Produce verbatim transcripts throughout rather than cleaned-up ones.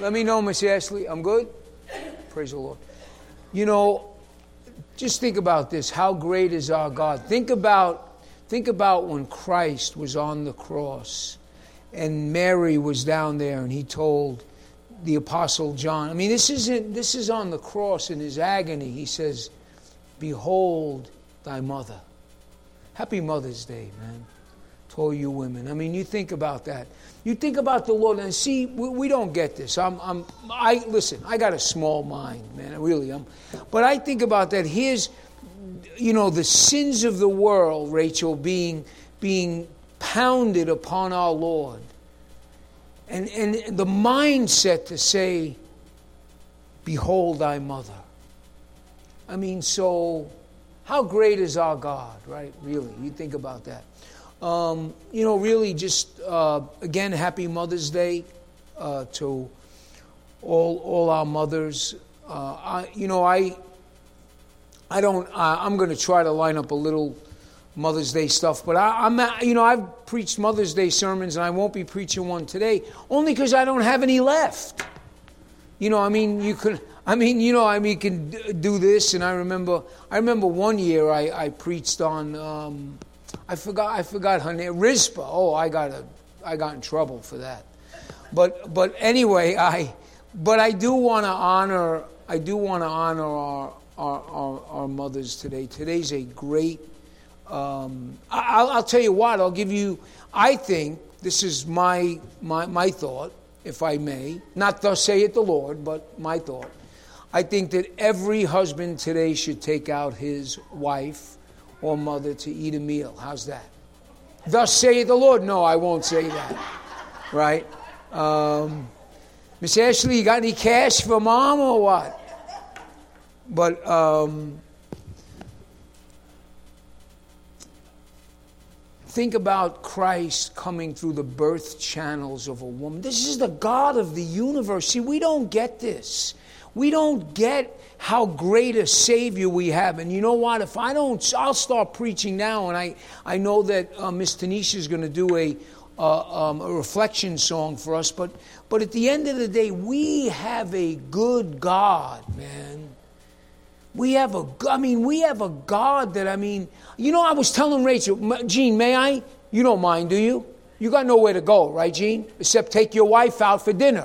Let me know, Miss Ashley. I'm good? Praise the Lord. You know, just think about this. How great is our God? Think about, think about when Christ was on the cross and Mary was down there and he told the Apostle John. I mean, this isn't, this is on the cross in his agony. He says, behold thy mother. Happy Mother's Day, man, to all you women. I mean, you think about that. You think about the Lord, and see, we, we don't get this. I'm, I'm, I listen. I got a small mind, man. I really am. But I think about that. Here's, you know, the sins of the world, Rachel, being being pounded upon our Lord, and and the mindset to say, "Behold thy mother." I mean, so how great is our God, right? Really, you think about that. Um, you know, really just, uh, again, happy Mother's Day uh, to all all our mothers. Uh, I, you know, I I don't, uh, I'm going to try to line up a little Mother's Day stuff, but I, I'm, you know, I've preached Mother's Day sermons and I won't be preaching one today, only because I don't have any left. You know, I mean, you could, I mean, you know, I mean, you can do this, and I remember, I remember one year I, I preached on, um, I forgot, I forgot her name, Rizpah. Oh, I got a, I got in trouble for that. But, but anyway, I, but I do want to honor, I do want to honor our, our, our, our mothers today. Today's a great, um, I, I'll, I'll tell you what, I'll give you, I think, this is my, my, my thought, if I may, not thus saith the Lord, but my thought. I think that every husband today should take out his wife or mother to eat a meal. How's that? Thus saith the Lord. No, I won't say that. Right? Um, Miss Ashley, you got any cash for mom or what? But um, think about Christ coming through the birth channels of a woman. This is the God of the universe. See, we don't get this. We don't get how great a Savior we have. And you know what? If I don't, I'll start preaching now. And I, I know that uh, Miss Tanisha is going to do a, uh, um, a reflection song for us. But, but at the end of the day, we have a good God, man. We have a, I mean, we have a God that, I mean, you know, I was telling Rachel, Gene, may I? You don't mind, do you? You got nowhere to go, right, Gene? Except take your wife out for dinner.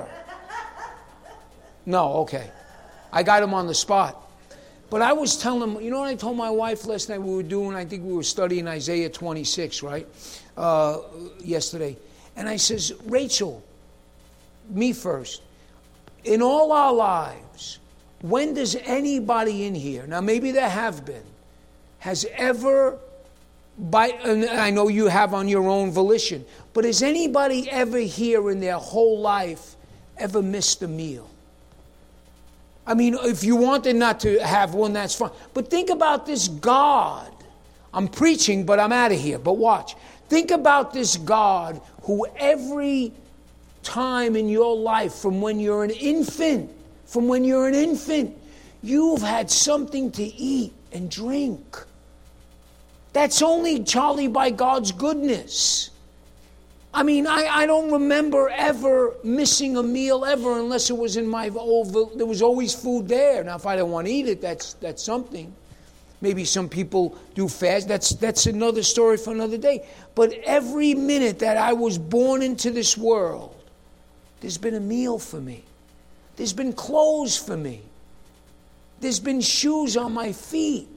No, okay. I got him on the spot. But I was telling him, you know what I told my wife last night we were doing? I think we were studying Isaiah twenty-six, right? Uh, yesterday. And I says, Rachel, me first. In all our lives, when does anybody in here, now maybe there have been, has ever, by, and I know you have on your own volition, but has anybody ever here in their whole life ever missed a meal? I mean, if you wanted not to have one, that's fine. But think about this God. I'm preaching, but I'm out of here. But watch. Think about this God who every time in your life, from when you're an infant, from when you're an infant, you've had something to eat and drink. That's only, Charlie, by God's goodness. I mean, I, I don't remember ever missing a meal ever unless it was in my old, there was always food there. Now, if I don't want to eat it, that's that's something. Maybe some people do fast. That's that's another story for another day. But every minute that I was born into this world, there's been a meal for me. There's been clothes for me. There's been shoes on my feet.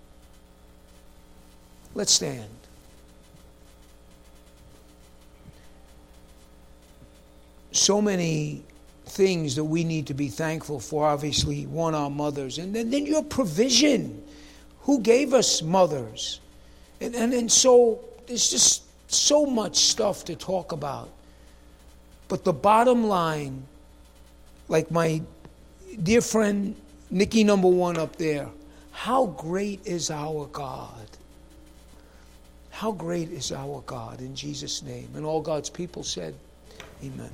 Let's stand. So many things that we need to be thankful for. Obviously, one, our mothers. And then, then your provision. Who gave us mothers? And, and, and so there's just so much stuff to talk about. But the bottom line, like my dear friend Nikki number one up there, how great is our God? How great is our God, in Jesus' name? And all God's people said, amen.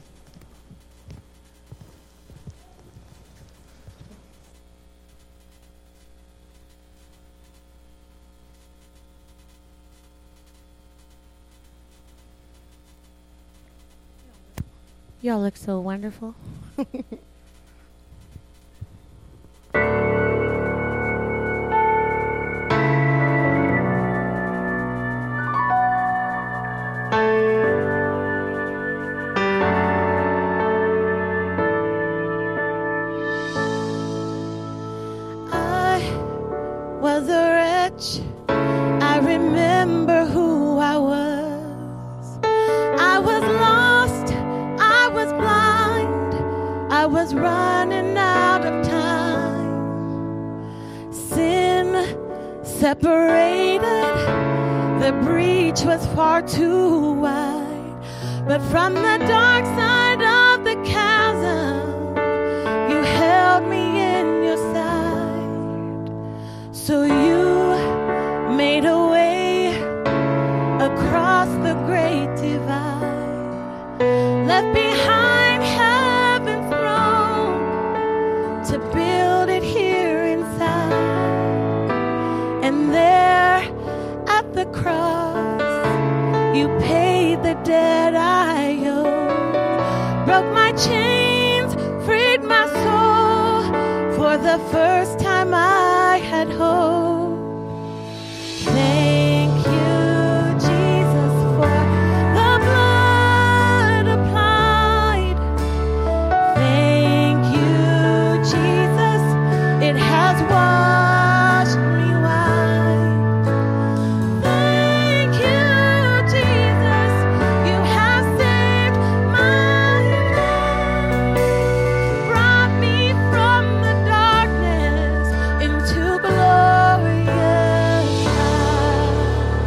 Y'all look so wonderful. Was a wretch. I remember who I was. I was lost. I was blind. I was running out of time. Sin separated. The breach was far too wide. But from the dark side of the chasm, you held me in your sight. So you made a way across the great divide, left behind heaven's throne to build it here inside. And there at the cross, you paid the debt I owed, broke my chains, freed my soul. For the first time I had hope. Thank you, Jesus, for the blood applied. Thank you, Jesus, it has washed me white. Thank you, Jesus, you have saved my life, brought me from the darkness into glorious light.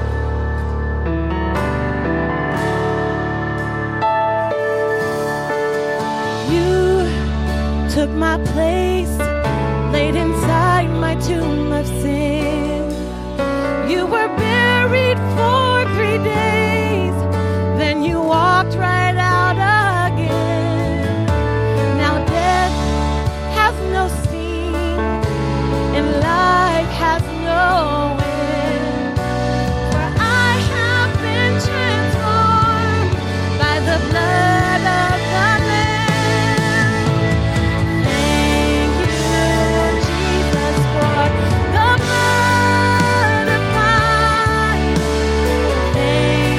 You took my place, laid inside my tomb of sin. You were buried for three days, then you walked right out again. Now death has no sting, and life has no end. For I have been transformed by the blood of the Lamb. Thank you, Jesus, for the blood applied. Thank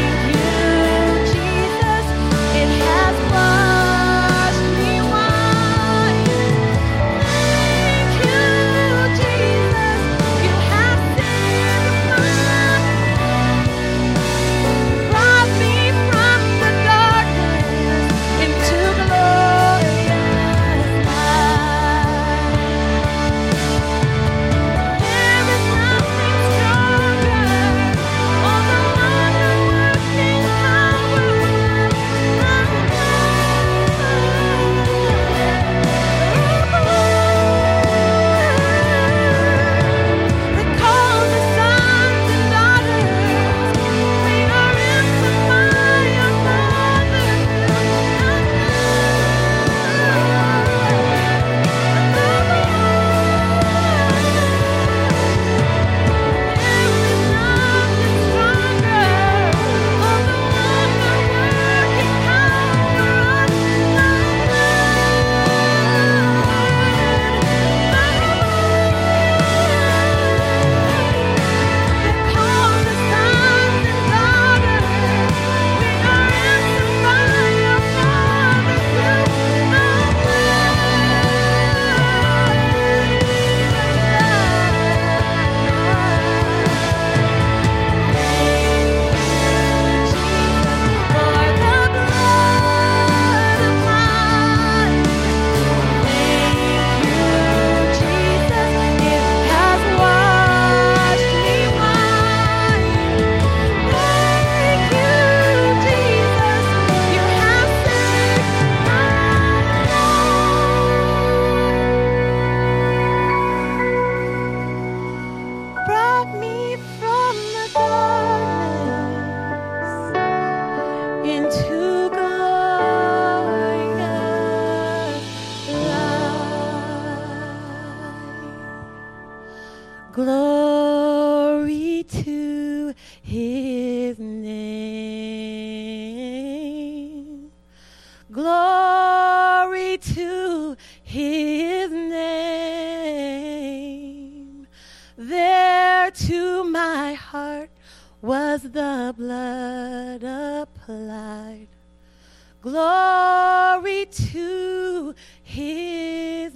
to his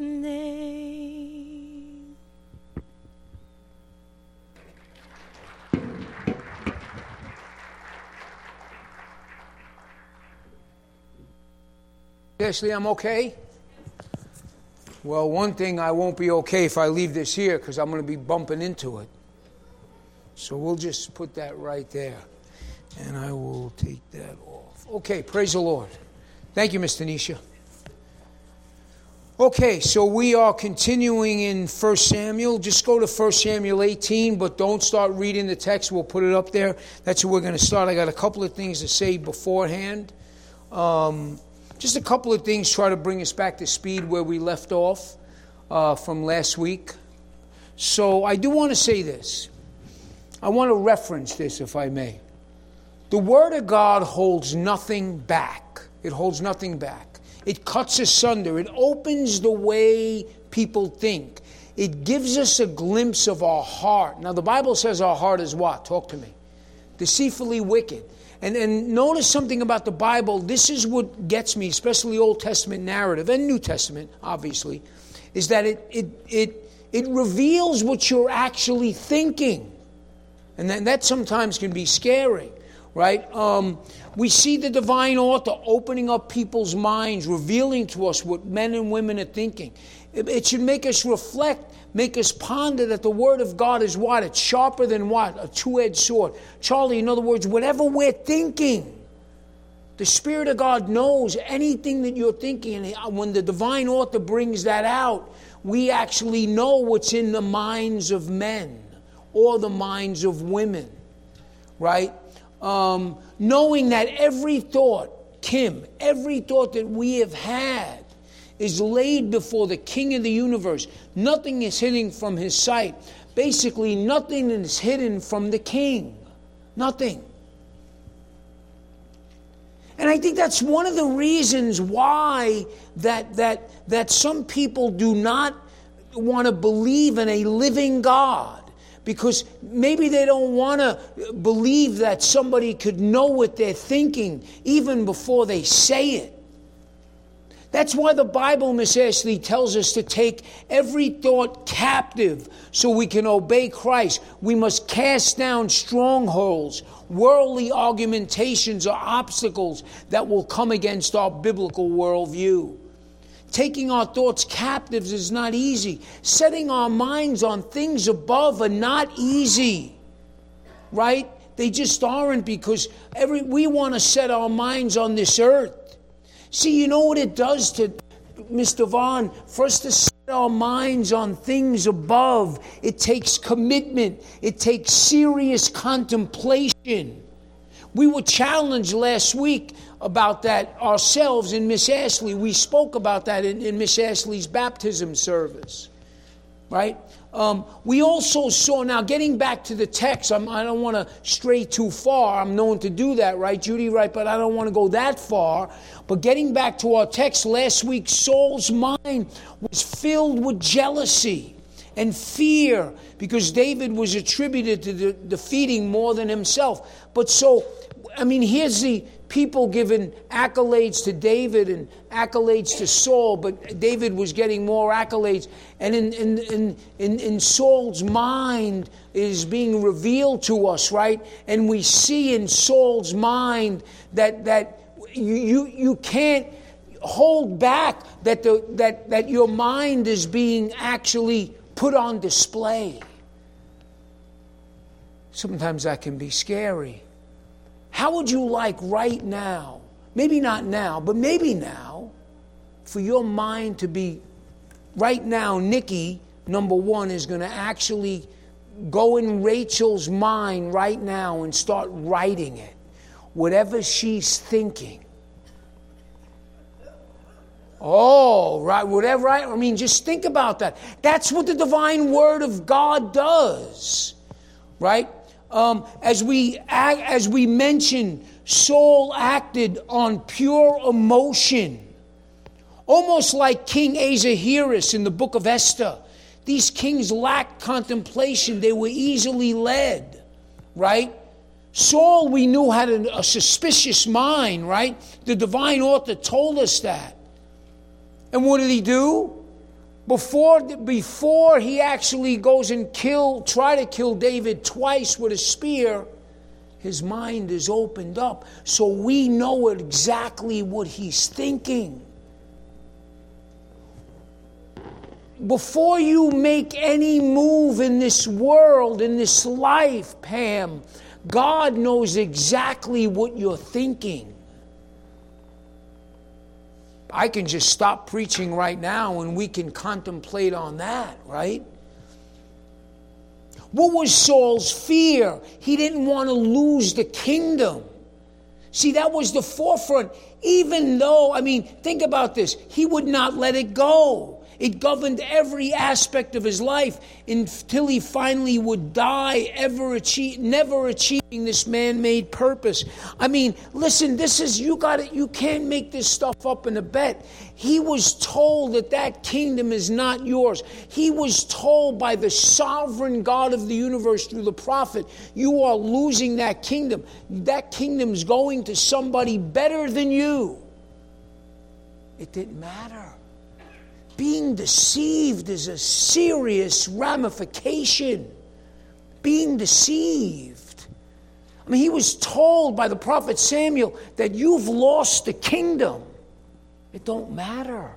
name. Ashley, I'm okay? Well, one thing, I won't be okay if I leave this here because I'm going to be bumping into it. So we'll just put that right there. And I will take that off. Okay, praise the Lord. Thank you, Miss Tanisha. Okay, so we are continuing in First Samuel. Just go to First Samuel eighteen, but don't start reading the text. We'll put it up there. That's where we're going to start. I got a couple of things to say beforehand. Um, just a couple of things, try to bring us back to speed where we left off uh, from last week. So I do want to say this. I want to reference this, if I may. The Word of God holds nothing back. It holds nothing back. It cuts asunder. It opens the way people think. It gives us a glimpse of our heart. Now, the Bible says our heart is what? Talk to me. Deceitfully wicked. And, and notice something about the Bible. This is what gets me, especially Old Testament narrative and New Testament, obviously, is that it it it it reveals what you're actually thinking. And then that sometimes can be scary. Right? Um, we see the divine author opening up people's minds, revealing to us what men and women are thinking. It, it should make us reflect, make us ponder that the Word of God is what? It's sharper than what? A two-edged sword. Charlie, in other words, whatever we're thinking, the Spirit of God knows anything that you're thinking. And when the divine author brings that out, we actually know what's in the minds of men or the minds of women. Right? Um, knowing that every thought, Kim, every thought that we have had is laid before the King of the universe. Nothing is hidden from his sight. Basically, nothing is hidden from the King. Nothing. And I think that's one of the reasons why that that that some people do not want to believe in a living God. Because maybe they don't want to believe that somebody could know what they're thinking even before they say it. That's why the Bible, Miss Ashley, tells us to take every thought captive so we can obey Christ. We must cast down strongholds, worldly argumentations or obstacles that will come against our biblical worldview. Taking our thoughts captives is not easy. Setting our minds on things above are not easy. Right? They just aren't, because every we want to set our minds on this earth. See, you know what it does to Mister Vaughn? For us to set our minds on things above, it takes commitment. It takes serious contemplation. We were challenged last week about that ourselves in Miss Ashley. We spoke about that in, in Miss Ashley's baptism service, right? Um, we also saw, now getting back to the text, I'm, I don't want to stray too far. I'm known to do that, right, Judy? Right, but I don't want to go that far. But getting back to our text last week, Saul's mind was filled with jealousy and fear because David was attributed to the defeating more than himself. But so, I mean, here's the people giving accolades to David and accolades to Saul, but David was getting more accolades. And in, in, in, in, in Saul's mind is being revealed to us, right? And we see in Saul's mind that that you you, you can't hold back that the that, that your mind is being actually put on display. Sometimes that can be scary. How would you like right now, maybe not now, but maybe now, for your mind to be, right now, Nikki, number one, is going to actually go in Rachel's mind right now and start writing it. Whatever she's thinking. Oh, right, whatever, I, I mean, just think about that. That's what the divine Word of God does, right? Um, as we as we mentioned, Saul acted on pure emotion, almost like King Ahasuerus in the book of Esther. These kings lacked contemplation; they were easily led, right? Saul, we knew, had a, a suspicious mind, right? The divine author told us that, And what did he do? Before, before he actually goes and kill, try to kill David twice with a spear, his mind is opened up. So we know exactly what he's thinking. Before you make any move in this world, in this life, Pam, God knows exactly what you're thinking. I can just stop preaching right now and we can contemplate on that, right? What was Saul's fear? He didn't want to lose the kingdom. See, that was the forefront. Even though, I mean, think about this. He would not let it go. It governed every aspect of his life until he finally would die, ever achieve, never achieving this man-made purpose. I mean, listen, this is, you got it, you can't make this stuff up in a bet. He was told that that kingdom is not yours. He was told by the sovereign God of the universe through the prophet, you are losing that kingdom. That kingdom's going to somebody better than you. It didn't matter. Being deceived is a serious ramification. Being deceived. I mean, he was told by the prophet Samuel that you've lost the kingdom. It don't matter.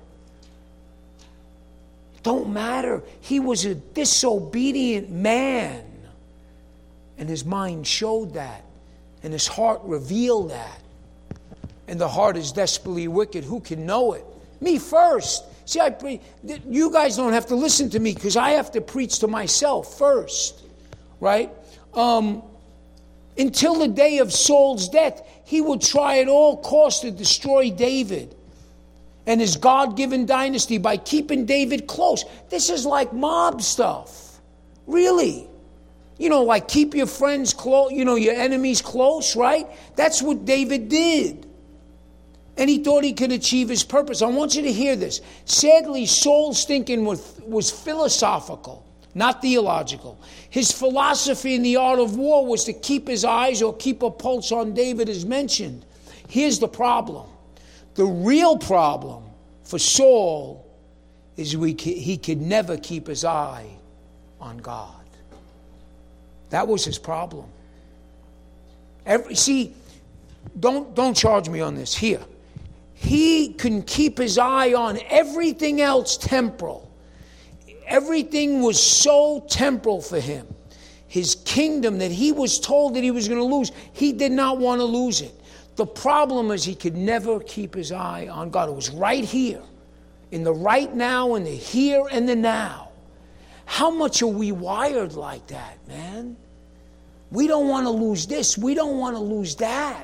It don't matter. He was a disobedient man. And his mind showed that. And his heart revealed that. And the heart is desperately wicked. Who can know it? Me first. See, I pre- you guys don't have to listen to me because I have to preach to myself first, right? Um, until the day of Saul's death, he would try at all costs to destroy David and his God-given dynasty by keeping David close. This is like mob stuff, really. You know, like keep your friends close, you know, your enemies close, right? That's what David did. And he thought he could achieve his purpose. I want you to hear this. Sadly, Saul's thinking was, was philosophical, not theological. His philosophy in the art of war was to keep his eyes or keep a pulse on David as mentioned. Here's the problem. The real problem for Saul is we, he could never keep his eye on God. That was his problem. Every, see, don't, don't charge me on this. Here. He can keep his eye on everything else temporal. Everything was so temporal for him. His kingdom that he was told that he was going to lose, he did not want to lose it. The problem is he could never keep his eye on God. It was right here, in the right now, in the here and the now. How much are we wired like that, man? We don't want to lose this. We don't want to lose that.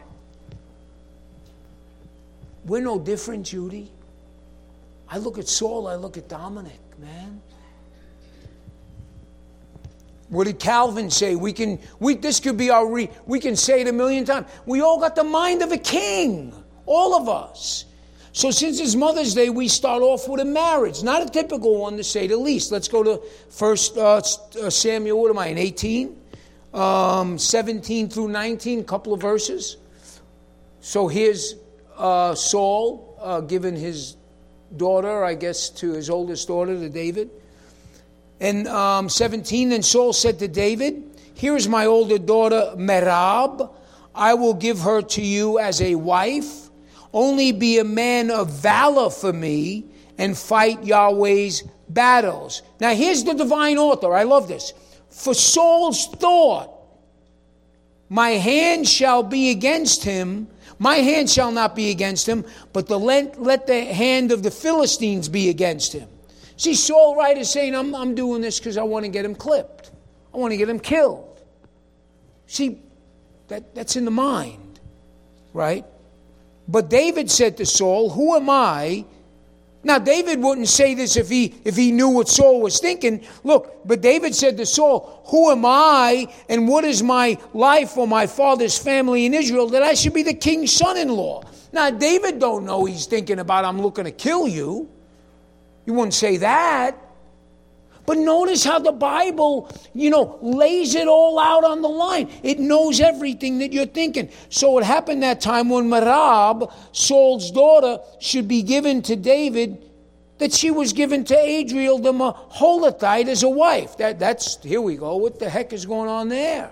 We're no different, Judy. I look at Saul, I look at Dominic, man. What did Calvin say? We can, we, this could be our, re, we can say it a million times. We all got the mind of a king. All of us. So since it's Mother's Day, we start off with a marriage. Not a typical one, to say the least. Let's go to First uh, Samuel, what am I, in eighteen? Um, seventeen through nineteen, couple of verses. So here's Uh, Saul, uh, given his daughter, I guess, to his oldest daughter, to David. And um, seventeen, then Saul said to David, here is my older daughter, Merab. I will give her to you as a wife. Only be a man of valor for me and fight Yahweh's battles. Now, here's the divine author. I love this. For Saul's thought, my hand shall be against him. My hand shall not be against him, but the let, let the hand of the Philistines be against him. See, Saul, right, is saying, I'm, I'm doing this because I want to get him clipped. I want to get him killed. See, that, that's in the mind, right? But David said to Saul, who am I? Now, David wouldn't say this if he if he knew what Saul was thinking. Look, but David said to Saul, who am I and what is my life or my father's family in Israel that I should be the king's son-in-law? Now, David don't know he's thinking about, I'm looking to kill you. You wouldn't say that. But notice how the Bible, you know, lays it all out on the line. It knows everything that you're thinking. So it happened that time when Merab, Saul's daughter, should be given to David that she was given to Adriel the Maholathite as a wife. That, that's, here we go. What the heck is going on there?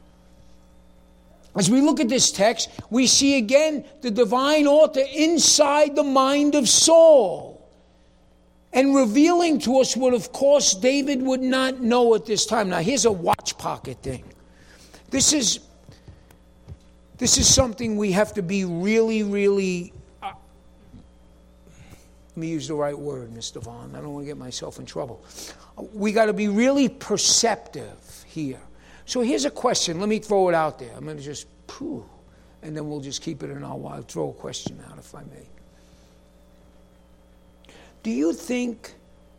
As we look at this text, we see again the divine author inside the mind of Saul and revealing to us what, of course, David would not know at this time. Now, here's a watch pocket thing. This is, this is something we have to be really, really... Uh, let me use the right word, Mister Vaughn. I don't want to get myself in trouble. We got to be really perceptive here. So here's a question. Let me throw it out there. I'm going to just, pooh, and then we'll just keep it in our while. Throw a question out, if I may. Do you think,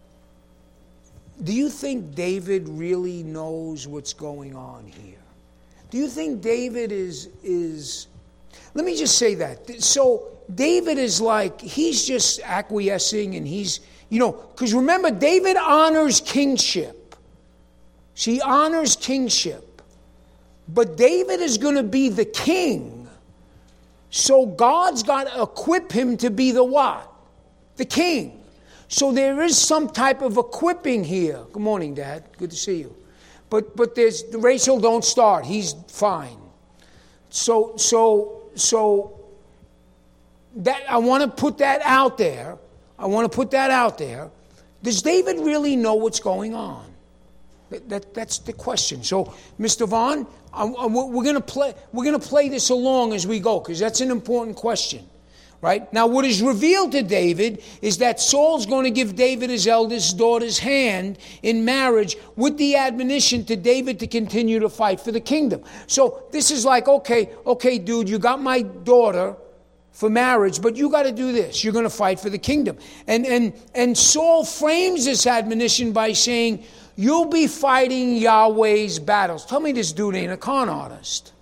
do you think David really knows what's going on here? Do you think David is, is, let me just say that. So David is like, he's just acquiescing and he's, you know, because remember, David honors kingship. She honors kingship. But David is going to be the king. So God's got to equip him to be the what? The king. So there is some type of equipping here. Good morning, Dad. Good to see you. But but there's Rachel, don't start. He's fine. So so so that I want to put that out there. I want to put that out there. Does David really know what's going on? That, that that's the question. So, Mister Vaughn, I, I, we're going to play. We're going to play this along as we go because that's an important question. Right? Now, what is revealed to David is that Saul's going to give David his eldest daughter's hand in marriage with the admonition to David to continue to fight for the kingdom. So this is like, okay, okay, dude, you got my daughter for marriage, but you got to do this. You're going to fight for the kingdom. And, and, and Saul frames this admonition by saying, you'll be fighting Yahweh's battles. Tell me this dude ain't a con artist.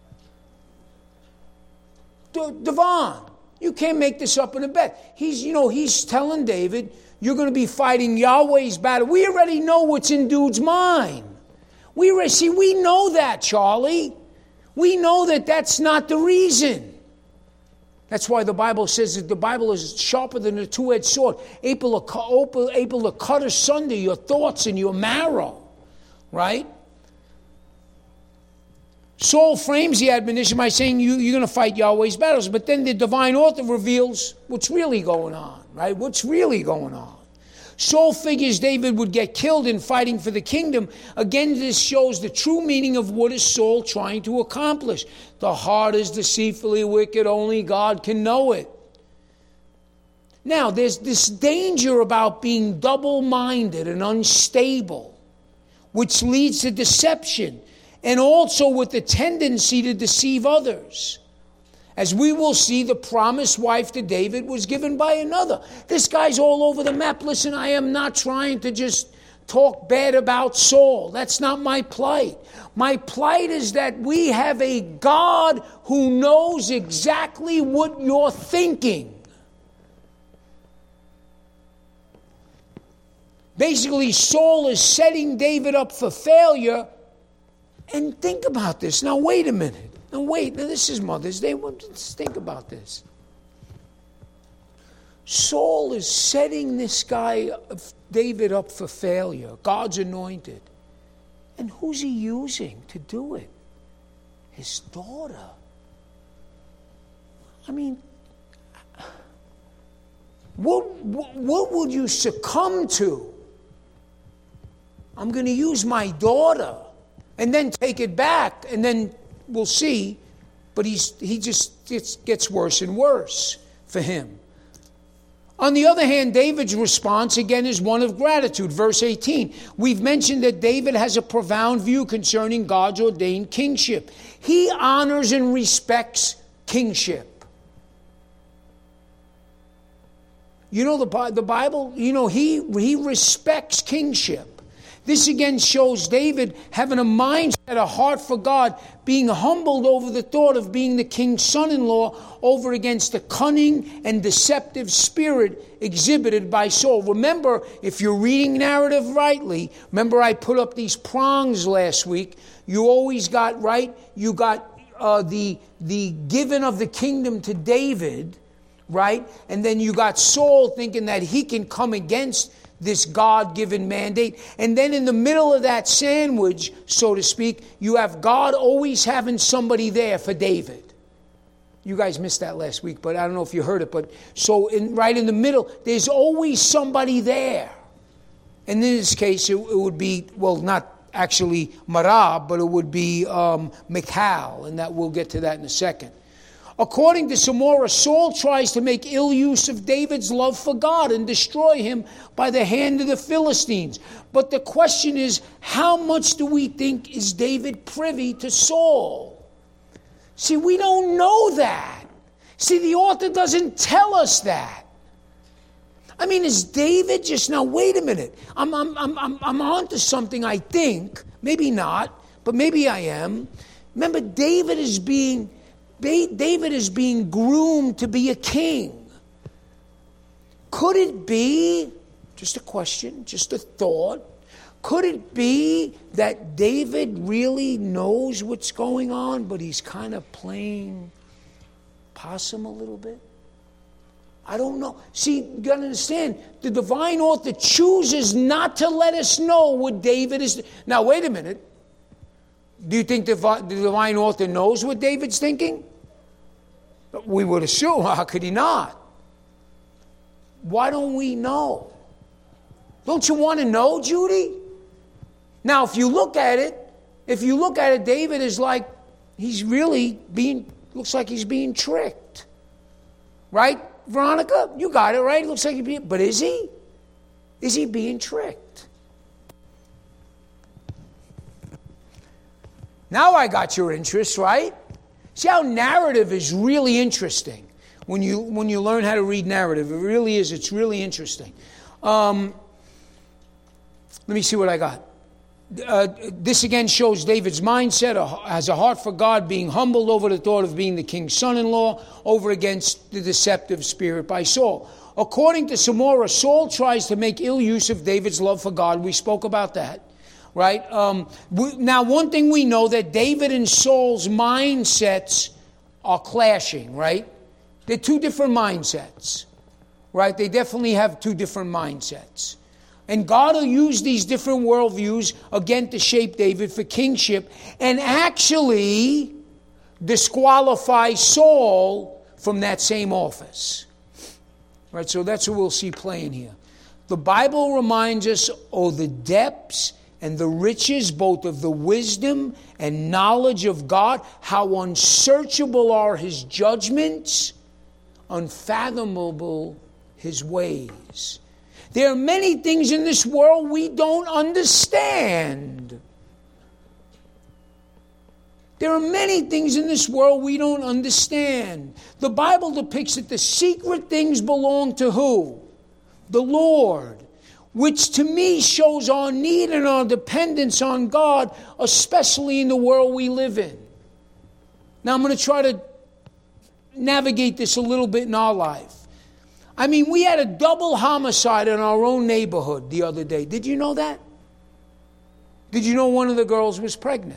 D- Devon. You can't make this up in a bet. He's, you know, he's telling David, you're going to be fighting Yahweh's battle. We already know what's in dude's mind. We already, see, we know that, Charlie. We know that that's not the reason. That's why the Bible says that the Bible is sharper than a two-edged sword, able to, able to cut asunder your thoughts and your marrow, right? Saul frames the admonition by saying you, you're going to fight Yahweh's battles. But then the divine author reveals what's really going on, right? What's really going on. Saul figures David would get killed in fighting for the kingdom. Again, this shows the true meaning of what is Saul trying to accomplish. The heart is deceitfully wicked. Only God can know it. Now, there's this danger about being double-minded and unstable, which leads to deception. And also with the tendency to deceive others. As we will see, the promised wife to David was given by another. This guy's all over the map. Listen, I am not trying to just talk bad about Saul. That's not my plight. My plight is that we have a God who knows exactly what you're thinking. Basically, Saul is setting David up for failure. And think about this. Now, wait a minute. Now, wait. Now, this is Mother's Day. Let's think about this. Saul is setting this guy, David, up for failure. God's anointed. And who's he using to do it? His daughter. I mean, what, what, what would you succumb to? I'm going to use my daughter. And then take it back, and then we'll see. But he's he just gets, gets worse and worse for him. On the other hand, David's response, again, is one of gratitude. Verse eighteen. We've mentioned that David has a profound view concerning God's ordained kingship. He honors and respects kingship. You know, the, the Bible, you know, he, he respects kingship. This again shows David having a mindset, a heart for God, being humbled over the thought of being the king's son-in-law over against the cunning and deceptive spirit exhibited by Saul. Remember, if you're reading narrative rightly, remember I put up these prongs last week. You always got, right, you got uh, the, the giving of the kingdom to David, right? And then you got Saul thinking that he can come against this God-given mandate. And then in the middle of that sandwich, so to speak, you have God always having somebody there for David. You guys missed that last week, but I don't know if you heard it. But so in, right in the middle, there's always somebody there. And in this case, it, it would be, well, not actually Merab, but it would be um, Michal, and that we'll get to that in a second. According to Samora, Saul tries to make ill use of David's love for God and destroy him by the hand of the Philistines. But the question is, how much do we think is David privy to Saul? See, we don't know that. See, the author doesn't tell us that. I mean, is David just, now wait a minute. I'm, I'm, I'm, I'm, I'm on to something, I think. Maybe not, but maybe I am. Remember, David is being... David is being groomed to be a king. Could it be, just a question, just a thought, could it be that David really knows what's going on, but he's kind of playing possum a little bit? I don't know. See, you got to understand, the divine author chooses not to let us know what David is. Now, wait a minute. Do you think the, the divine author knows what David's thinking? We would assume, how could he not? Why don't we know? Don't you want to know, Judy? Now, if you look at it, if you look at it, David is like, he's really being, looks like he's being tricked. Right, Veronica? You got it, right? Looks like he's being, but is he? Is he being tricked? Now I got your interest, right? See how narrative is really interesting when you when you learn how to read narrative. It really is. It's really interesting. Um, let me see what I got. Uh, this again shows David's mindset, has a heart for God, being humbled over the thought of being the king's son-in-law, over against the deceptive spirit by Saul. According to Samora, Saul tries to make ill use of David's love for God. We spoke about that. Right? Um, we, now, one thing we know, that David and Saul's mindsets are clashing, right? They're two different mindsets, right? They definitely have two different mindsets. And God will use these different worldviews, again, to shape David for kingship and actually disqualify Saul from that same office. Right? So that's what we'll see playing here. The Bible reminds us of the depths and the riches both of the wisdom and knowledge of God, how unsearchable are his judgments, unfathomable his ways. There are many things in this world we don't understand. There are many things in this world we don't understand. The Bible depicts that the secret things belong to who? The Lord. Which to me shows our need and our dependence on God, especially in the world we live in. Now I'm going to try to navigate this a little bit in our life. I mean, we had a double homicide in our own neighborhood the other day. Did you know that? Did you know one of the girls was pregnant?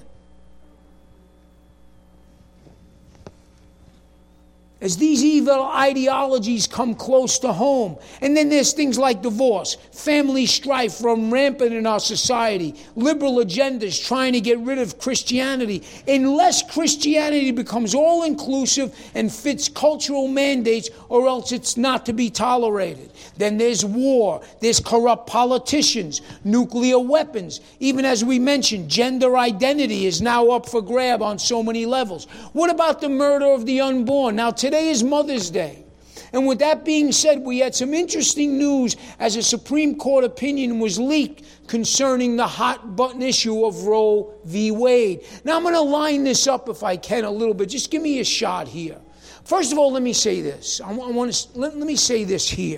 As these evil ideologies come close to home. And then there's things like divorce, family strife run rampant in our society, liberal agendas trying to get rid of Christianity. Unless Christianity becomes all-inclusive and fits cultural mandates, or else it's not to be tolerated. Then there's war, there's corrupt politicians, nuclear weapons. Even as we mentioned, gender identity is now up for grab on so many levels. What about the murder of the unborn? Now today, Today is Mother's Day. And with that being said, we had some interesting news as a Supreme Court opinion was leaked concerning the hot button issue of Roe v. Wade. Now I'm going to line this up, if I can, a little bit. Just give me a shot here. First of all, let me say this. I want to let, let me say this here.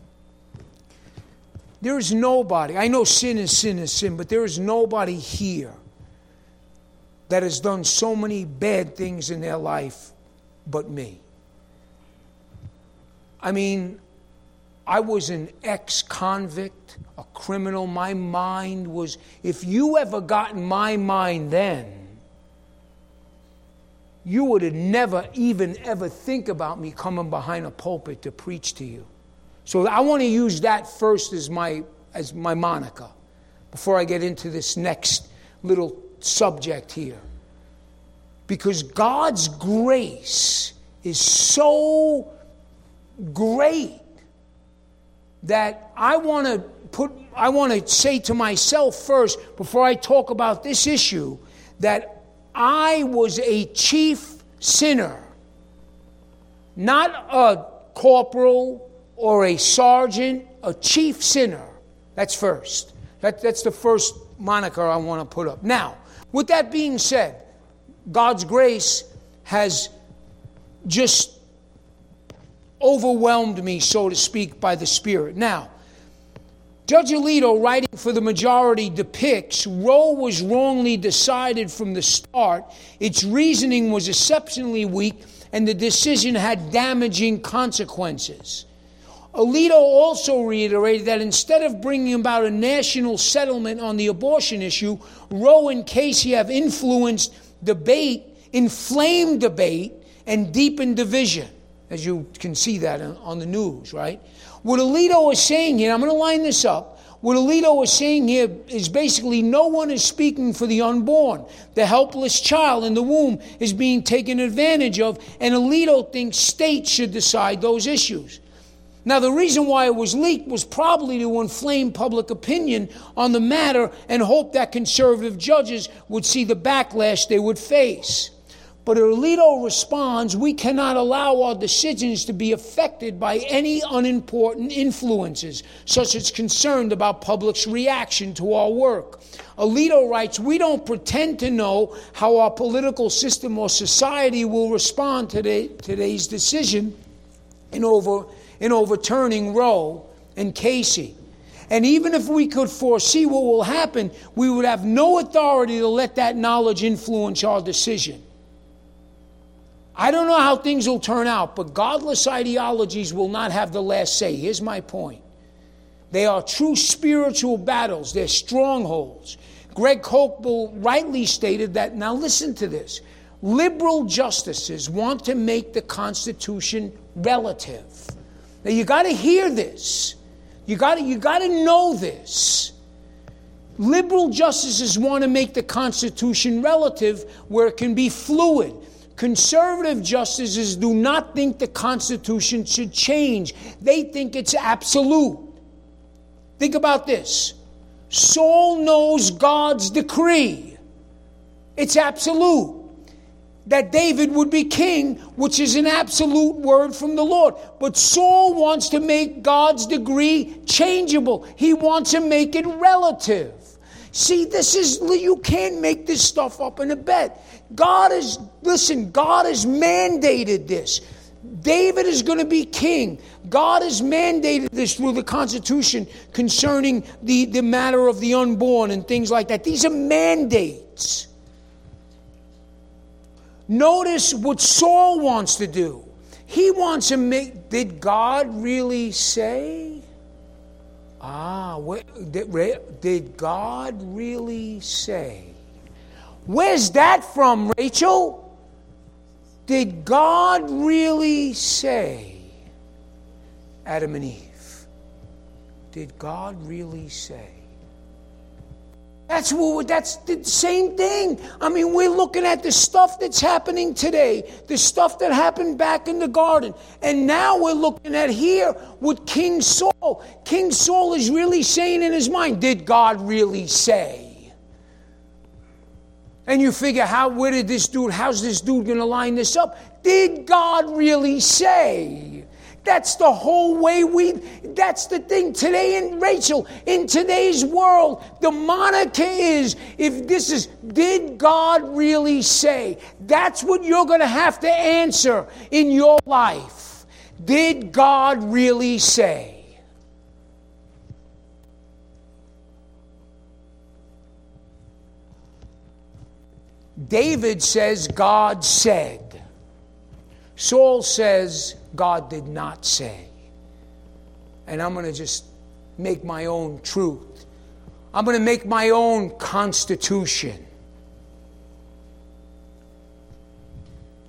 There is nobody, I know sin is sin is sin, but there is nobody here that has done so many bad things in their life but me. I mean, I was an ex-convict, a criminal. My mind was, if you ever got in my mind then, you would have never even ever think about me coming behind a pulpit to preach to you. So I want to use that first as my as my moniker before I get into this next little subject here. Because God's grace is so great that I want to put I want to say to myself first, before I talk about this issue, that I was a chief sinner, not a corporal or a sergeant, a chief sinner. That's first. That, that's the first moniker I want to put up. Now, with that being said, God's grace has just overwhelmed me, so to speak, by the Spirit. Now, Judge Alito, writing for the majority, depicts Roe was wrongly decided from the start. Its reasoning was exceptionally weak, and the decision had damaging consequences. Alito also reiterated that instead of bringing about a national settlement on the abortion issue, Roe and Casey have influenced debate, inflamed debate, and deepened division, as you can see that on the news, right? What Alito is saying here, I'm going to line this up. What Alito is saying here is basically no one is speaking for the unborn. The helpless child in the womb is being taken advantage of, and Alito thinks states should decide those issues. Now, the reason why it was leaked was probably to inflame public opinion on the matter and hope that conservative judges would see the backlash they would face. But Alito responds, we cannot allow our decisions to be affected by any unimportant influences, such as concerned about public's reaction to our work. Alito writes, we don't pretend to know how our political system or society will respond to the, today's decision in, over, in overturning Roe and Casey. And even if we could foresee what will happen, we would have no authority to let that knowledge influence our decision. I don't know how things will turn out, but godless ideologies will not have the last say. Here's my point. They are true spiritual battles. They're strongholds. Greg Kochel rightly stated that, now listen to this, liberal justices want to make the Constitution relative. Now you got to hear this. You got to you got to know this. Liberal justices want to make the Constitution relative where it can be fluid. Conservative justices do not think the Constitution should change. They think it's absolute. Think about this. Saul knows God's decree. It's absolute. That David would be king, which is an absolute word from the Lord. But Saul wants to make God's decree changeable. He wants to make it relative. See, this is, you can't make this stuff up in a bed. God is, listen, God has mandated this. David is going to be king. God has mandated this through the Constitution concerning the, the matter of the unborn and things like that. These are mandates. Notice what Saul wants to do. He wants to make, did God really say? Ah, did God really say? Where's that from, Rachel? Did God really say? Adam and Eve. Did God really say? That's what, that's the same thing. I mean, we're looking at the stuff that's happening today, the stuff that happened back in the garden. And now we're looking at here with King Saul. King Saul is really saying in his mind, did God really say? And you figure, how, where did this dude, how's this dude going to line this up? Did God really say? That's the whole way we, that's the thing today. In Rachel, in today's world, the moniker is, if this is, did God really say? That's what you're going to have to answer in your life. Did God really say? David says God said. Saul says God did not say. And I'm going to just make my own truth. I'm going to make my own constitution.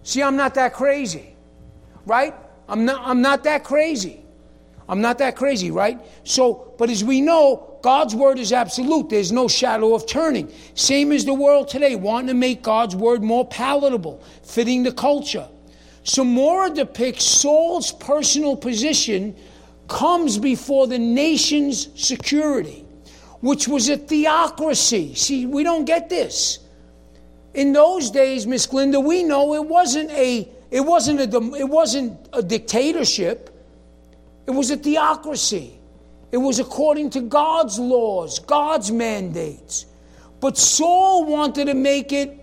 See, I'm not that crazy, right? I'm not, I'm not that crazy. I'm not that crazy, right? So, but as we know, God's word is absolute. There's no shadow of turning. Same as the world today, wanting to make God's word more palatable, fitting the culture. So Mora depicts Saul's personal position comes before the nation's security, which was a theocracy. See, we don't get this. In those days, Miss Glinda, we know it wasn't a it wasn't a it wasn't a dictatorship. It was a theocracy. It was according to God's laws, God's mandates. But Saul wanted to make it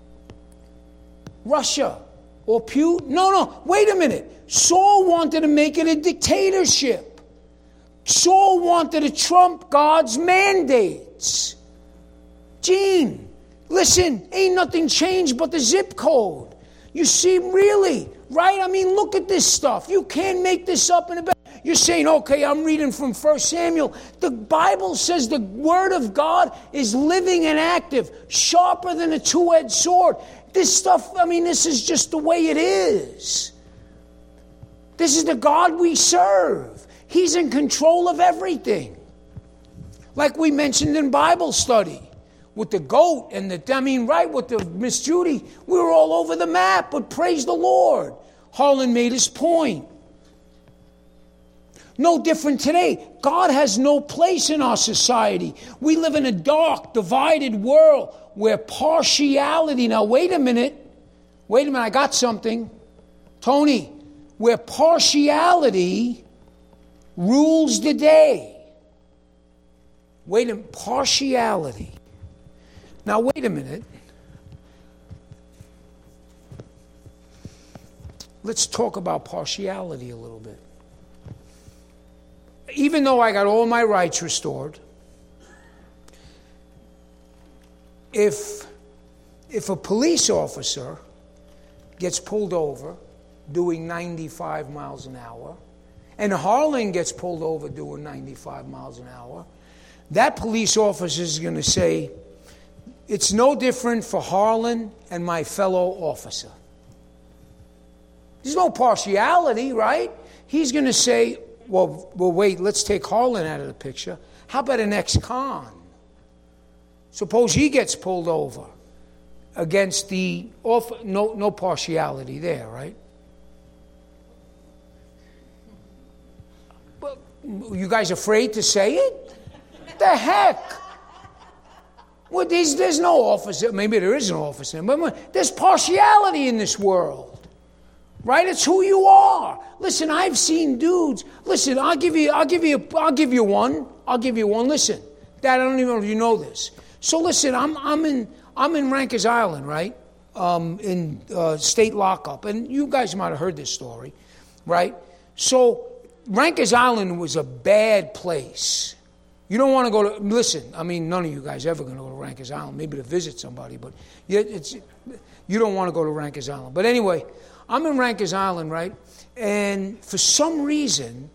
Russia or Putin. No, no, wait a minute. Saul wanted to make it a dictatorship. Saul wanted to trump God's mandates. Gene, listen, ain't nothing changed but the zip code. You see, really, right? I mean, look at this stuff. You can't make this up in a bed. You're saying, okay, I'm reading from First Samuel. The Bible says the Word of God is living and active, sharper than a two-edged sword. This stuff, I mean, this is just the way it is. This is the God we serve. He's in control of everything. Like we mentioned in Bible study. With the goat and the, I mean, right, with the Miss Judy, we were all over the map, but praise the Lord. Harlan made his point. No different today. God has no place in our society. We live in a dark, divided world where partiality, now wait a minute, wait a minute, I got something. Tony, where partiality rules the day. Wait a minute, partiality. Now, wait a minute. Let's talk about partiality a little bit. Even though I got all my rights restored, if, if a police officer gets pulled over doing ninety-five miles an hour, and Harlan gets pulled over doing ninety-five miles an hour, that police officer is going to say, it's no different for Harlan and my fellow officer. There's no partiality, right? He's going to say, well, well, wait, let's take Harlan out of the picture. How about an ex-con? Suppose he gets pulled over against the, off, no, no partiality there, right? Well, you guys afraid to say it? The heck? Well, there's, there's no officer. Maybe there is an officer. But there's partiality in this world. Right? It's who you are. Listen, I've seen dudes. Listen, I'll give you I'll give you I'll give you one. I'll give you one. Listen. Dad, I don't even know if you know this. So listen, I'm I'm in I'm in Rikers Island, right? Um, in uh, state lockup. And you guys might have heard this story, right? So Rikers Island was a bad place. You don't want to go to, listen, I mean, none of you guys ever going to go to Rikers Island, maybe to visit somebody, but it's, you don't want to go to Rikers Island. But anyway, I'm in Rikers Island, right? And for some reason,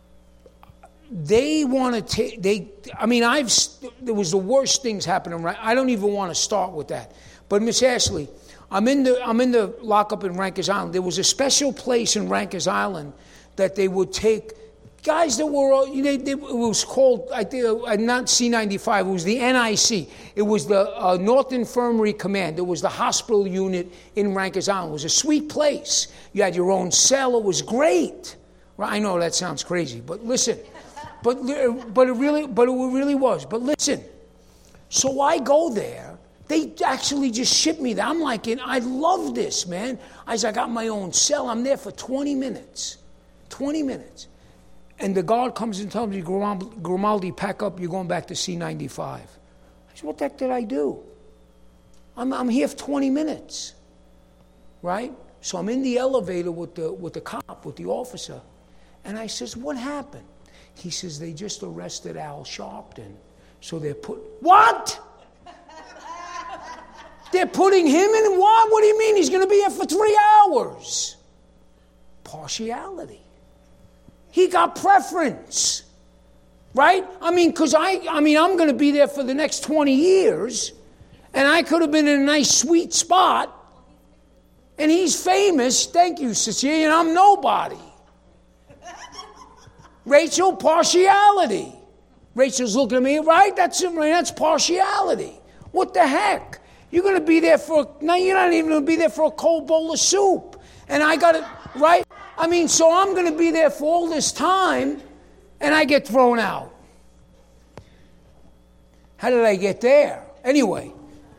they want to take, they, I mean, I've, there was the worst things happening, right? I don't even want to start with that. But Miss Ashley, I'm in the, I'm in the lockup in Rikers Island. There was a special place in Rikers Island that they would take guys that were, they, they, it was called, I think, not C ninety-five, it was the N I C. It was the uh, North Infirmary Command. It was the hospital unit in Rikers Island. It was a sweet place. You had your own cell. It was great. Right? I know that sounds crazy, but listen. But, but, it really, but it really was. But listen. So I go there. They actually just shipped me there. I'm like, I love this, man. I said, I got my own cell. I'm there for twenty minutes. twenty minutes. And the guard comes and tells me, Grimaldi, pack up, you're going back to C ninety-five. I said, what the heck did I do? I'm, I'm here for twenty minutes, right? So I'm in the elevator with the, with the cop, with the officer. And I says, what happened? He says, they just arrested Al Sharpton. So they're put, what? They're putting him in? What? What do you mean? He's going to be here for three hours. Partiality. He got preference, right? I mean, because I, I mean, I'm going to be there for the next twenty years, and I could have been in a nice, sweet spot. And he's famous. Thank you, Cecilia. And I'm nobody. Rachel, partiality. Rachel's looking at me, right? That's that's partiality. What the heck? You're going to be there for, now you're not even going to be there for a cold bowl of soup. And I got it, right? I mean, so I'm going to be there for all this time, and I get thrown out. How did I get there? Anyway.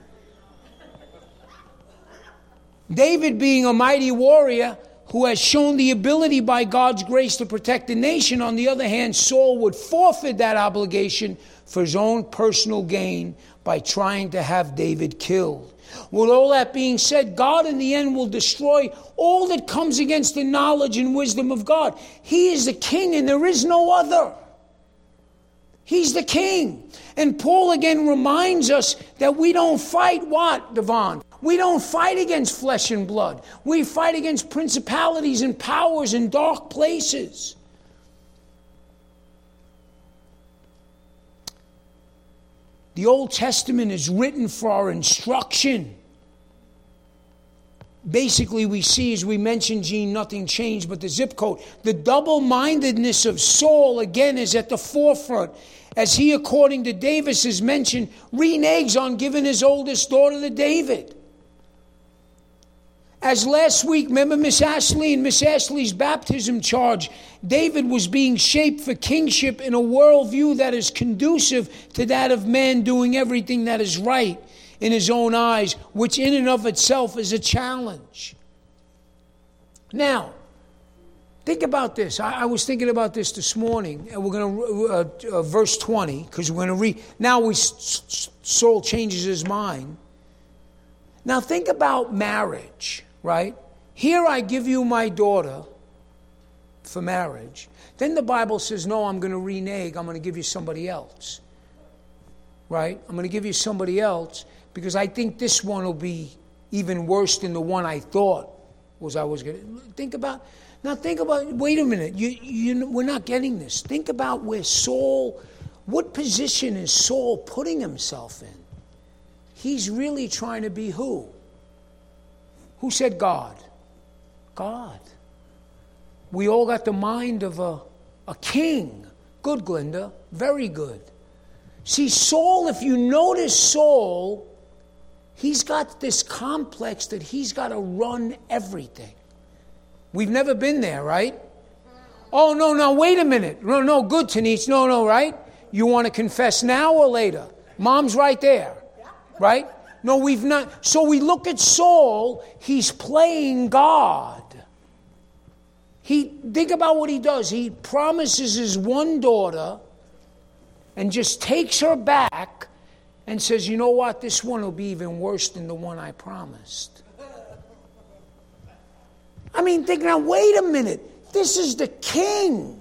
David, being a mighty warrior who has shown the ability by God's grace to protect the nation, on the other hand, Saul would forfeit that obligation for his own personal gain by trying to have David killed. With all that being said, God in the end will destroy all that comes against the knowledge and wisdom of God. He is the king and there is no other. He's the king. And Paul again reminds us that we don't fight what, Devon? We don't fight against flesh and blood. We fight against principalities and powers in dark places. The Old Testament is written for our instruction. Basically, we see, as we mentioned, Gene, nothing changed but the zip code. The double-mindedness of Saul, again, is at the forefront. As he, according to Davis, is mentioned, reneges on giving his oldest daughter to David. As last week, remember Miss Ashley and Miss Ashley's baptism charge, David was being shaped for kingship in a worldview that is conducive to that of man doing everything that is right in his own eyes, which in and of itself is a challenge. Now, think about this. I, I was thinking about this this morning, and we're going to, uh, uh, verse twenty, because we're going to read. Now we, Saul changes his mind. Now think about marriage. Right? Here I give you my daughter for marriage. Then the Bible says, no, I'm going to renege. I'm going to give you somebody else. Right? I'm going to give you somebody else because I think this one will be even worse than the one I thought was I was going to. Think about, now think about, wait a minute. You, you, we're not getting this. Think about where Saul, what position is Saul putting himself in? He's really trying to be who? Who said God? God. We all got the mind of a, a king. Good, Glinda. Very good. See, Saul, if you notice Saul, he's got this complex that he's got to run everything. We've never been there, right? Oh, no, no, wait a minute. No, no, good, Tanise. No, no, right? You want to confess now or later? Mom's right there, right? No, we've not. So we look at Saul, he's playing God. He, think about what he does. He promises his one daughter and just takes her back and says, you know what, this one will be even worse than the one I promised. I mean, think now, wait a minute. This is the king.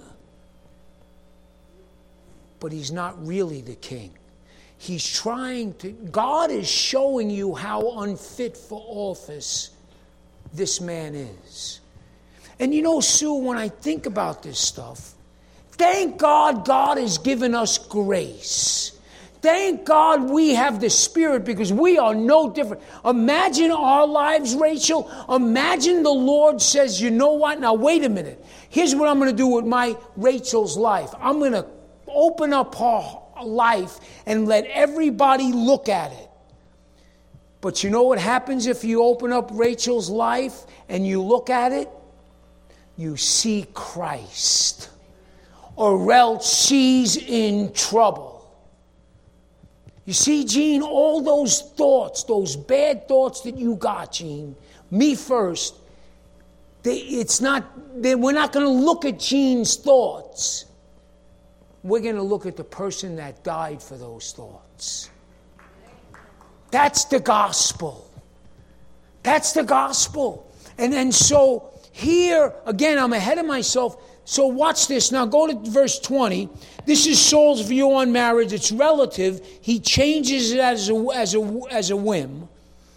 But he's not really the king. He's trying to, God is showing you how unfit for office this man is. And you know, Sue, when I think about this stuff, thank God God has given us grace. Thank God we have the Spirit because we are no different. Imagine our lives, Rachel. Imagine the Lord says, you know what? Now, wait a minute. Here's what I'm going to do with my Rachel's life. I'm going to open up her life and let everybody look at it. But you know what happens if you open up Rachel's life and you look at it? You see Christ. Or else she's in trouble. You see, Gene, all those thoughts, those bad thoughts that you got, Gene, me first, they, it's not, they, we're not going to look at Gene's thoughts. We're going to look at the person that died for those thoughts. That's the gospel. That's the gospel. And then so here, again, I'm ahead of myself. So watch this. Now go to verse twenty. This is Saul's view on marriage. It's relative. He changes it as a, as a, as a whim.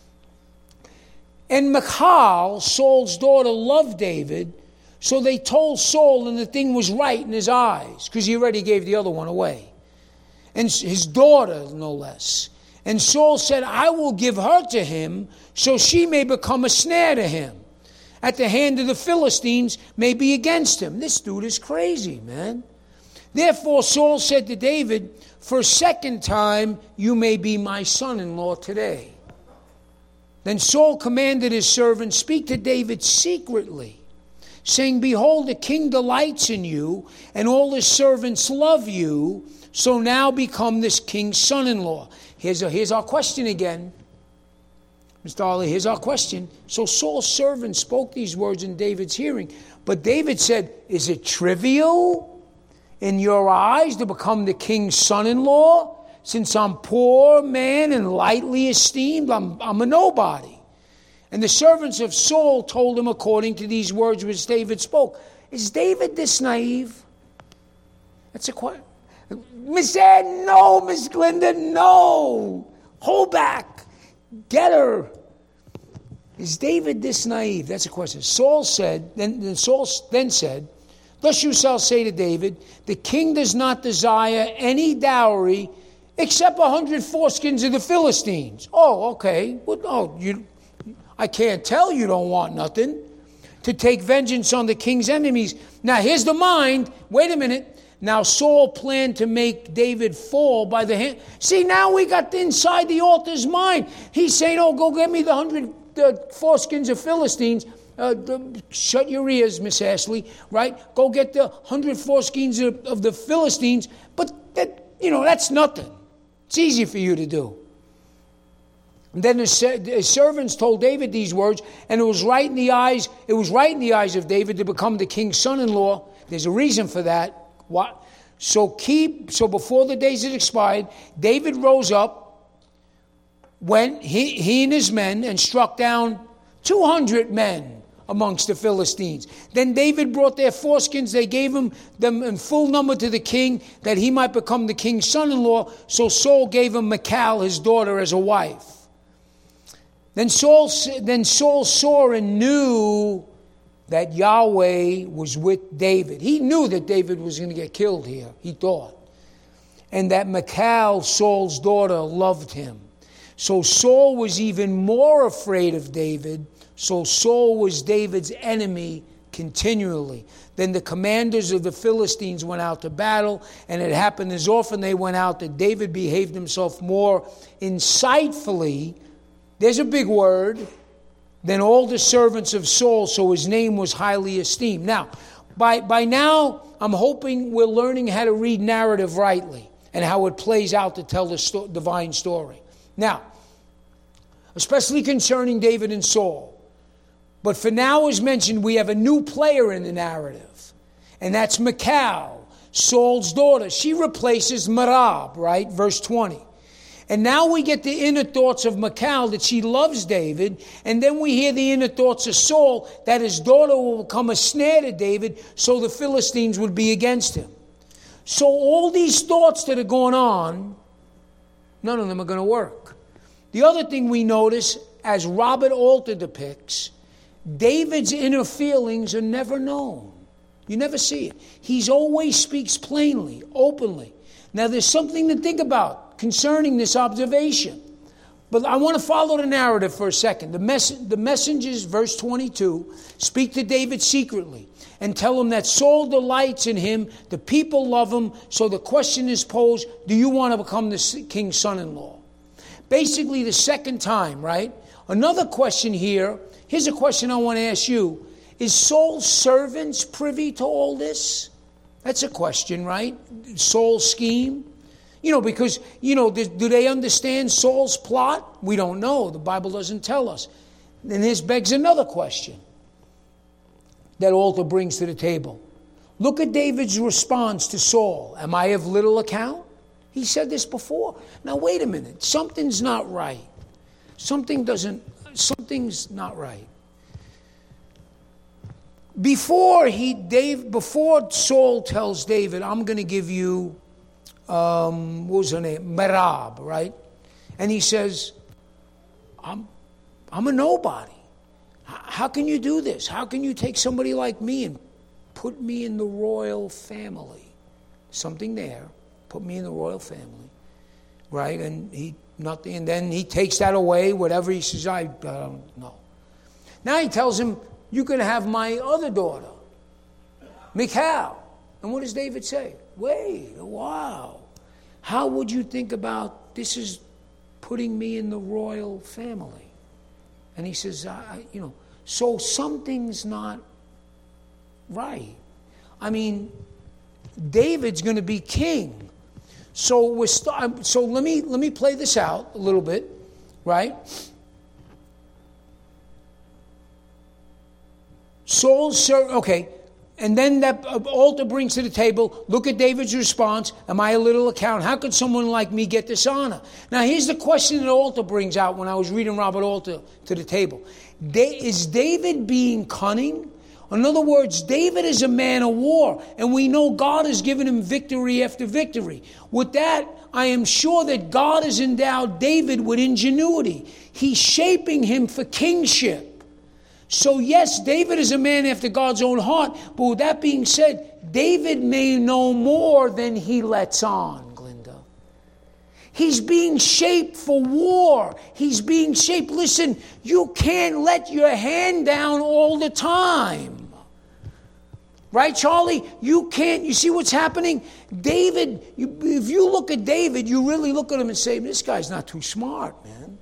And Michal, Saul's daughter, loved David. So they told Saul, and the thing was right in his eyes, because he already gave the other one away. And his daughter, no less. And Saul said, I will give her to him, so she may become a snare to him. At the hand of the Philistines may be against him. This dude is crazy, man. Therefore Saul said to David, for a second time you may be my son-in-law today. Then Saul commanded his servant, speak to David secretly, saying, behold, the king delights in you, and all his servants love you, so now become this king's son-in-law. Here's, a, here's our question again. Mister Ali, here's our question. So Saul's servant spoke these words in David's hearing. But David said, is it trivial in your eyes to become the king's son-in-law? Since I'm poor man and lightly esteemed, I'm, I'm a nobody. And the servants of Saul told him according to these words which David spoke. Is David this naive? That's a question. Miss Ann, no, Miss Glenda, no. Hold back. Get her. Is David this naive? That's a question. Saul said, then, then Saul then said, thus you shall say to David, the king does not desire any dowry except a hundred foreskins of the Philistines. Oh, okay. Well, oh, you, I can't tell you don't want nothing. To take vengeance on the king's enemies. Now here's the mind. Wait a minute. Now Saul planned to make David fall by the hand. See, now we got inside the altar's mind. He's saying, oh, go get me the hundred uh, foreskins of Philistines. Uh, the, shut your ears, Miss Ashley, right? Go get the hundred foreskins of, of the Philistines. But, that, you know, that's nothing. It's easy for you to do. And then his, his servants told David these words, and it was right in the eyes, it was right in the eyes of David to become the king's son-in-law. There's a reason for that. What? So keep. So before the days had expired, David rose up, went he, he and his men, and struck down two hundred men amongst the Philistines. Then David brought their foreskins. They gave him them in full number to the king, that he might become the king's son-in-law. So Saul gave him Michal, his daughter, as a wife. Then Saul, then Saul saw and knew that Yahweh was with David. He knew that David was going to get killed here, he thought. And that Michal, Saul's daughter, loved him. So Saul was even more afraid of David. So Saul was David's enemy continually. Then the commanders of the Philistines went out to battle, and it happened as often they went out that David behaved himself more insightfully, there's a big word, than all the servants of Saul, so his name was highly esteemed. Now, by, by now, I'm hoping we're learning how to read narrative rightly and how it plays out to tell the sto- divine story. Now, especially concerning David and Saul. But for now, as mentioned, we have a new player in the narrative, and that's Michal, Saul's daughter. She replaces Merab, right? Verse twenty. And now we get the inner thoughts of Michal, that she loves David. And then we hear the inner thoughts of Saul, that his daughter will become a snare to David, so the Philistines would be against him. So all these thoughts that are going on, none of them are going to work. The other thing we notice, as Robert Alter depicts, David's inner feelings are never known. You never see it. He always speaks plainly, openly. Now there's something to think about concerning this observation. But I want to follow the narrative for a second. The, mess- the messengers, verse twenty-two, speak to David secretly and tell him that Saul delights in him, the people love him, so the question is posed, do you want to become the king's son-in-law? Basically the second time, right? Another question here, here's a question I want to ask you. Is Saul's servants privy to all this? That's a question, right? Saul's scheme? You know, because, you know, do, do they understand Saul's plot? We don't know. The Bible doesn't tell us. And this begs another question that Alter brings to the table. Look at David's response to Saul. Am I of little account? He said this before. Now, wait a minute. Something's not right. Something doesn't, something's not right. Before he, Dave, before Saul tells David, I'm going to give you, um, what was her name? Merab, right? And he says, I'm, I'm a nobody. How can you do this? How can you take somebody like me and put me in the royal family? Something there. Put me in the royal family. right? And he nothing, and then he takes that away, whatever he says, I, I don't know. Now he tells him, you can have my other daughter, Michal. And what does David say? Wait, wow. How would you think about, this is putting me in the royal family? And he says, I, you know, so something's not right. I mean, David's going to be king. So we're st- so let me let me play this out a little bit, right? Saul, sir, okay, and then that altar brings to the table. Look at David's response. Am I a little account? How could someone like me get this honor? Now, here's the question that Alter brings out when I was reading Robert Alter to the table. Is David being cunning? In other words, David is a man of war, and we know God has given him victory after victory. With that, I am sure that God has endowed David with ingenuity. He's shaping him for kingship. So yes, David is a man after God's own heart, but with that being said, David may know more than he lets on, Glinda. He's being shaped for war. He's being shaped. Listen, you can't let your hand down all the time. Right, Charlie? You can't. You see what's happening? David, you, if you look at David, you really look at him and say, this guy's not too smart, man.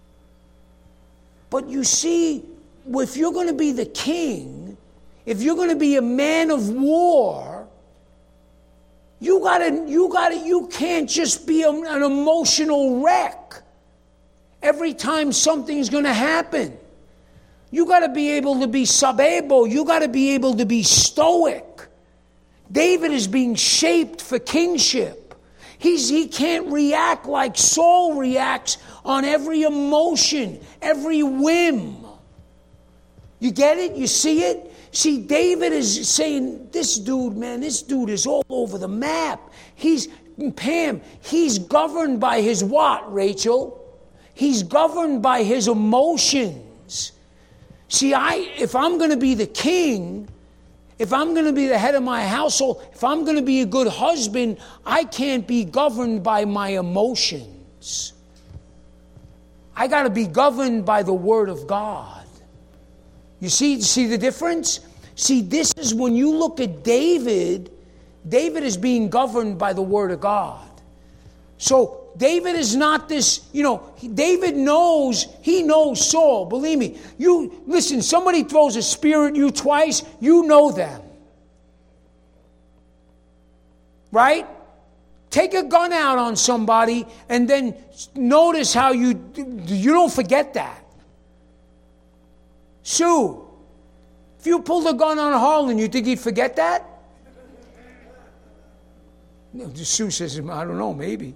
But you see, if you're going to be the king, if you're going to be a man of war, you gotta, you gotta, you can't just be a, an emotional wreck every time something's going to happen. You got to be able to be sabebo. You got to be able to be stoic. David is being shaped for kingship. He's, he can't react like Saul reacts on every emotion, every whim. You get it? You see it? See, David is saying, this dude, man, this dude is all over the map. He's, Pam, he's governed by his what, Rachel? He's governed by his emotions. See, I if I'm going to be the king, if I'm going to be the head of my household, if I'm going to be a good husband, I can't be governed by my emotions. I got to be governed by the Word of God. You see, see the difference? See, this is when you look at David, David is being governed by the Word of God. So David is not this, you know, David knows, he knows Saul. Believe me. You, listen, somebody throws a spear at you twice, you know them. Right? Take a gun out on somebody and then notice how you, you don't forget that. Sue, if you pulled a gun on Harlan, you think he'd forget that? No, Sue says, I don't know, maybe.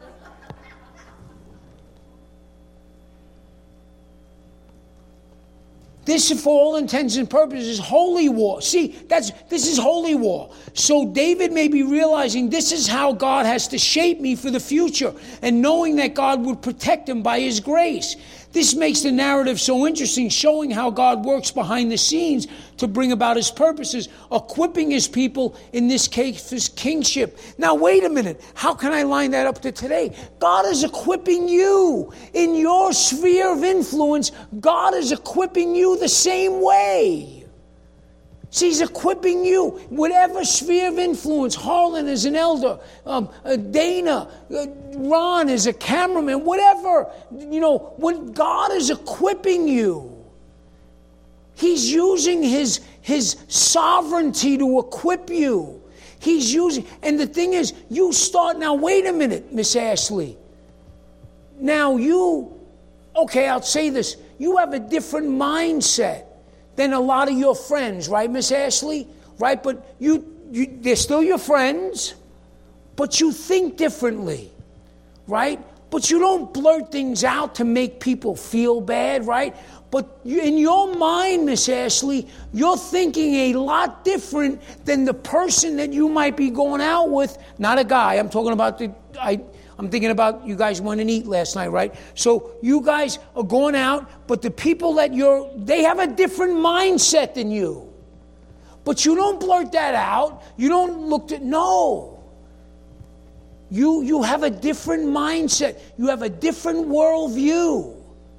This, for all intents and purposes, is holy war. See, that's this is holy war. So David may be realizing this is how God has to shape me for the future, and knowing that God would protect him by his grace. This makes the narrative so interesting, showing how God works behind the scenes to bring about his purposes, equipping his people, in this case, his kingship. Now, wait a minute. How can I line that up to today? God is equipping you. In your sphere of influence, God is equipping you the same way. See, he's equipping you. Whatever sphere of influence, Harlan is an elder, um, uh, Dana, uh, Ron is a cameraman, whatever, you know, when God is equipping you, he's using his, his sovereignty to equip you. He's using, and the thing is, you start, now wait a minute, Miss Ashley. Now you, okay, I'll say this, you have a different mindset than a lot of your friends, right, Miss Ashley? Right? But you, you, they're still your friends, but you think differently, right? But you don't blurt things out to make people feel bad, right? But you, in your mind, Miss Ashley, you're thinking a lot different than the person that you might be going out with. Not a guy. I'm talking about the... I, I'm thinking about you guys went and eat last night, right? So you guys are going out, but the people that you're, they have a different mindset than you. But you don't blurt that out. You don't look at, no. You, you have a different mindset. You have a different worldview.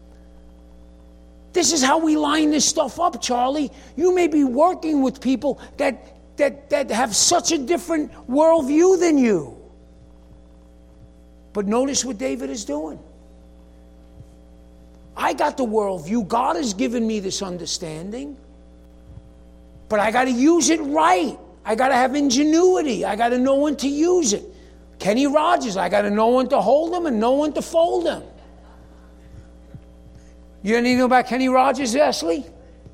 This is how we line this stuff up, Charlie. You may be working with people that, that, that have such a different worldview than you. But notice what David is doing. I got the worldview. God has given me this understanding. But I got to use it right. I got to have ingenuity. I got to know when to use it. Kenny Rogers, I got to know when to hold him and know when to fold him. You know anything about Kenny Rogers, Ashley?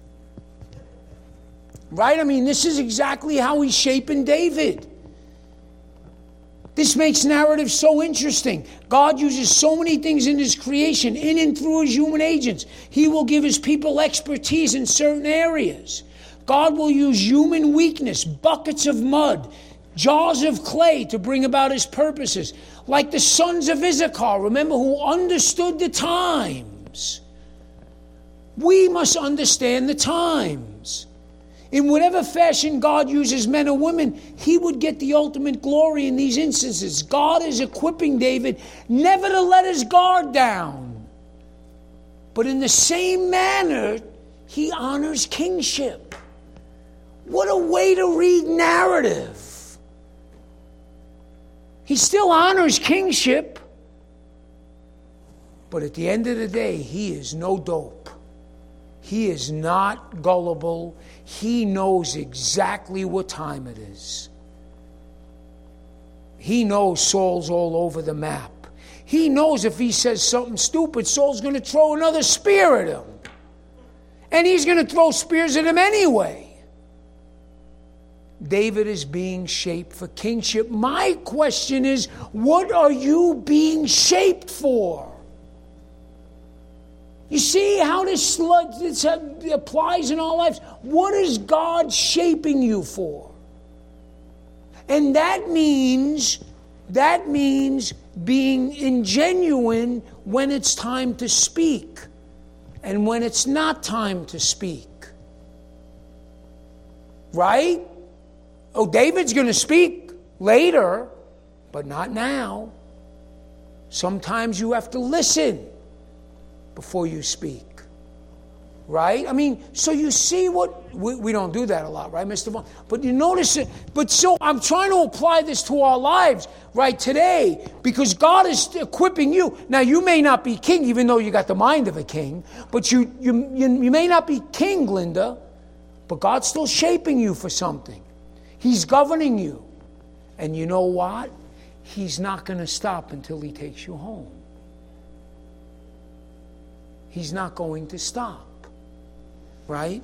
Right? I mean, this is exactly how he's shaping David. This makes narrative so interesting. God uses so many things in his creation, in and through his human agents. He will give his people expertise in certain areas. God will use human weakness, buckets of mud, jars of clay to bring about his purposes. Like the sons of Issachar, remember, who understood the times. We must understand the times. In whatever fashion God uses men or women, he would get the ultimate glory in these instances. God is equipping David never to let his guard down. But in the same manner, he honors kingship. What a way to read narrative. He still honors kingship, but at the end of the day, he is no dope. He is not gullible. He knows exactly what time it is. He knows Saul's all over the map. He knows if he says something stupid, Saul's going to throw another spear at him. And he's going to throw spears at him anyway. David is being shaped for kingship. My question is, what are you being shaped for? You see how this, this applies in our lives? What is God shaping you for? And that means, that means being ingenuine when it's time to speak and when it's not time to speak. Right? Oh, David's going to speak later, but not now. Sometimes you have to listen before you speak. Right? I mean, so you see what... We, we don't do that a lot, right, Mister Vaughn? But you notice it. But so I'm trying to apply this to our lives right today because God is equipping you. Now, you may not be king, even though you got the mind of a king. But you, you, you, you may not be king, Linda, but God's still shaping you for something. He's governing you. And you know what? He's not going to stop until he takes you home. He's not going to stop. Right?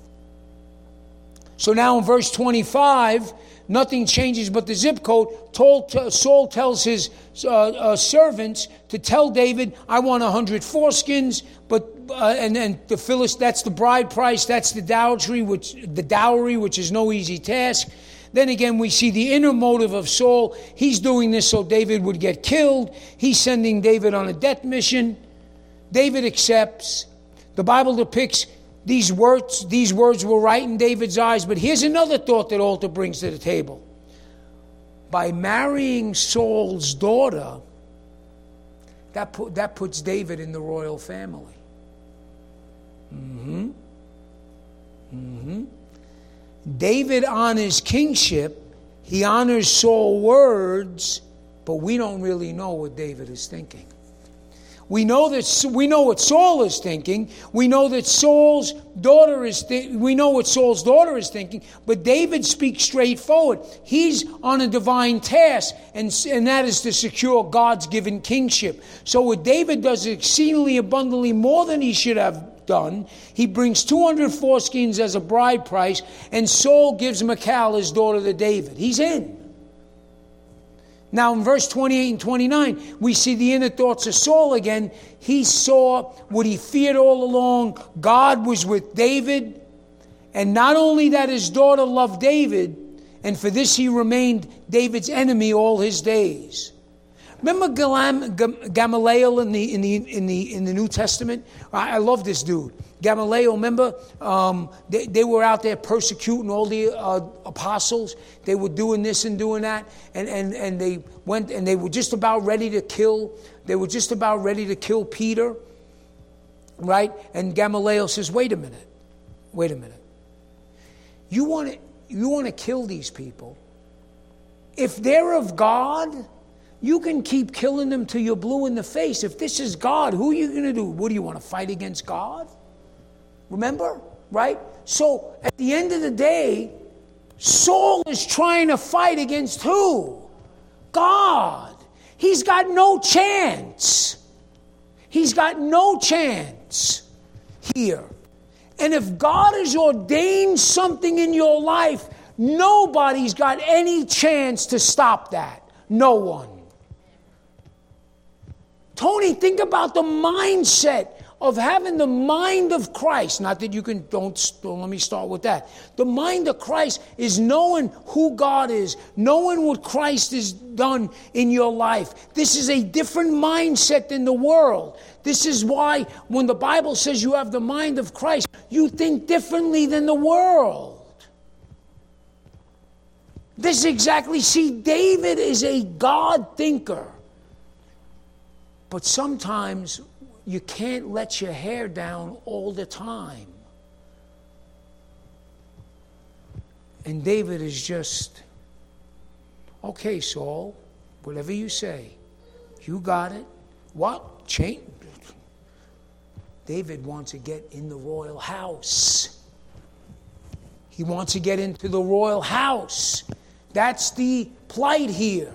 So now in verse twenty-five, nothing changes but the zip code. Saul tells his uh, uh, servants to tell David, I want a hundred foreskins, but uh, and then the Philist, that's the bride price, that's the dowry, which the dowry, which is no easy task. Then again, we see the inner motive of Saul. He's doing this so David would get killed. He's sending David on a death mission. David accepts. The Bible depicts these words, these words were right in David's eyes. But here's another thought that Alter brings to the table. By marrying Saul's daughter, that, put, that puts David in the royal family. Mm-hmm. Mm-hmm. David honors kingship. He honors Saul's words, but we don't really know what David is thinking. We know that we know what Saul is thinking. We know that Saul's daughter is. Th- we know what Saul's daughter is thinking. But David speaks straightforward. He's on a divine task, and and that is to secure God's given kingship. So what David does exceedingly abundantly more than he should have done. He brings two hundred foreskins as a bride price, and Saul gives Michal his daughter to David. He's in. Now in verse twenty-eight and twenty-nine, we see the inner thoughts of Saul again. He saw what he feared all along. God was with David. And not only that his daughter loved David, and for this he remained David's enemy all his days. Remember Galam, Gam- Gamaliel in the in the in the in the New Testament? I, I love this dude. Gamaliel, remember? Um, they, they were out there persecuting all the uh, apostles. They were doing this and doing that, and, and and they went and they were just about ready to kill. They were just about ready to kill Peter, right? And Gamaliel says, "Wait a minute, wait a minute. You want to you want to kill these people? If they're of God, you can keep killing them till you're blue in the face. If this is God, who are you going to do? What do you want to fight against God?" Remember? Right? So at the end of the day, Saul is trying to fight against who? God. He's got no chance. He's got no chance here. And if God has ordained something in your life, nobody's got any chance to stop that. No one. Tony, think about the mindset of having the mind of Christ. Not that you can, don't, don't let me start with that. The mind of Christ is knowing who God is, knowing what Christ has done in your life. This is a different mindset than the world. This is why when the Bible says you have the mind of Christ, you think differently than the world. This is exactly, see, David is a God thinker. But sometimes you can't let your hair down all the time. And David is just, okay, Saul, whatever you say, you got it. What? Change? David wants to get in the royal house. He wants to get into the royal house. That's the plight here.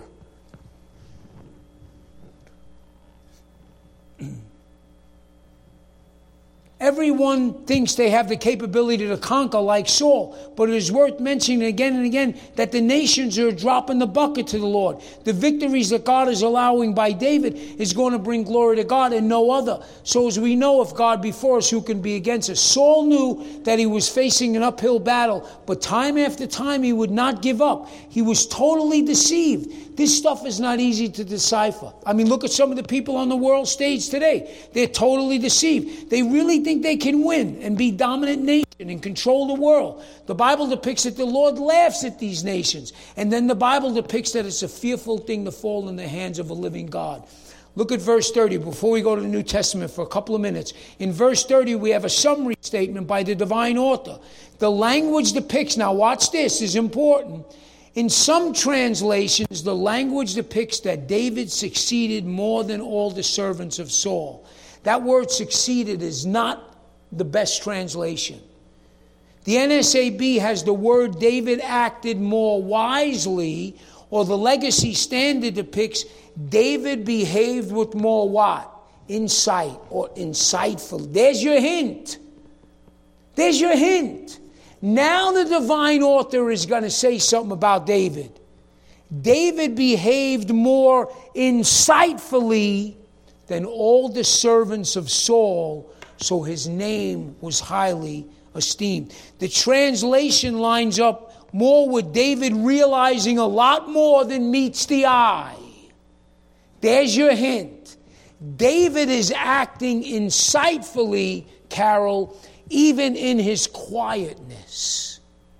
Everyone thinks they have the capability to conquer like Saul, but it is worth mentioning again and again that the nations are dropping the bucket to the Lord. The victories that God is allowing by David is going to bring glory to God and no other. So as we know, if God be for us, who can be against us? Saul knew that he was facing an uphill battle, but time after time he would not give up. He was totally deceived. This stuff is not easy to decipher. I mean, look at some of the people on the world stage today. They're totally deceived. They really think they can win and be dominant nation and control the world. The Bible depicts that the Lord laughs at these nations. And then the Bible depicts that it's a fearful thing to fall in the hands of a living God. Look at verse thirty before we go to the New Testament for a couple of minutes. In verse thirty, we have a summary statement by the divine author. The language depicts, now watch this, is important. In some translations, the language depicts that David succeeded more than all the servants of Saul. That word succeeded is not the best translation. The N S A B has the word David acted more wisely, or the Legacy Standard depicts David behaved with more what? Insight or insightful. There's your hint. There's your hint. Now the divine author is going to say something about David. David behaved more insightfully than all the servants of Saul, so his name was highly esteemed. The translation lines up more with David realizing a lot more than meets the eye. There's your hint. David is acting insightfully, Carol, even in his quietness.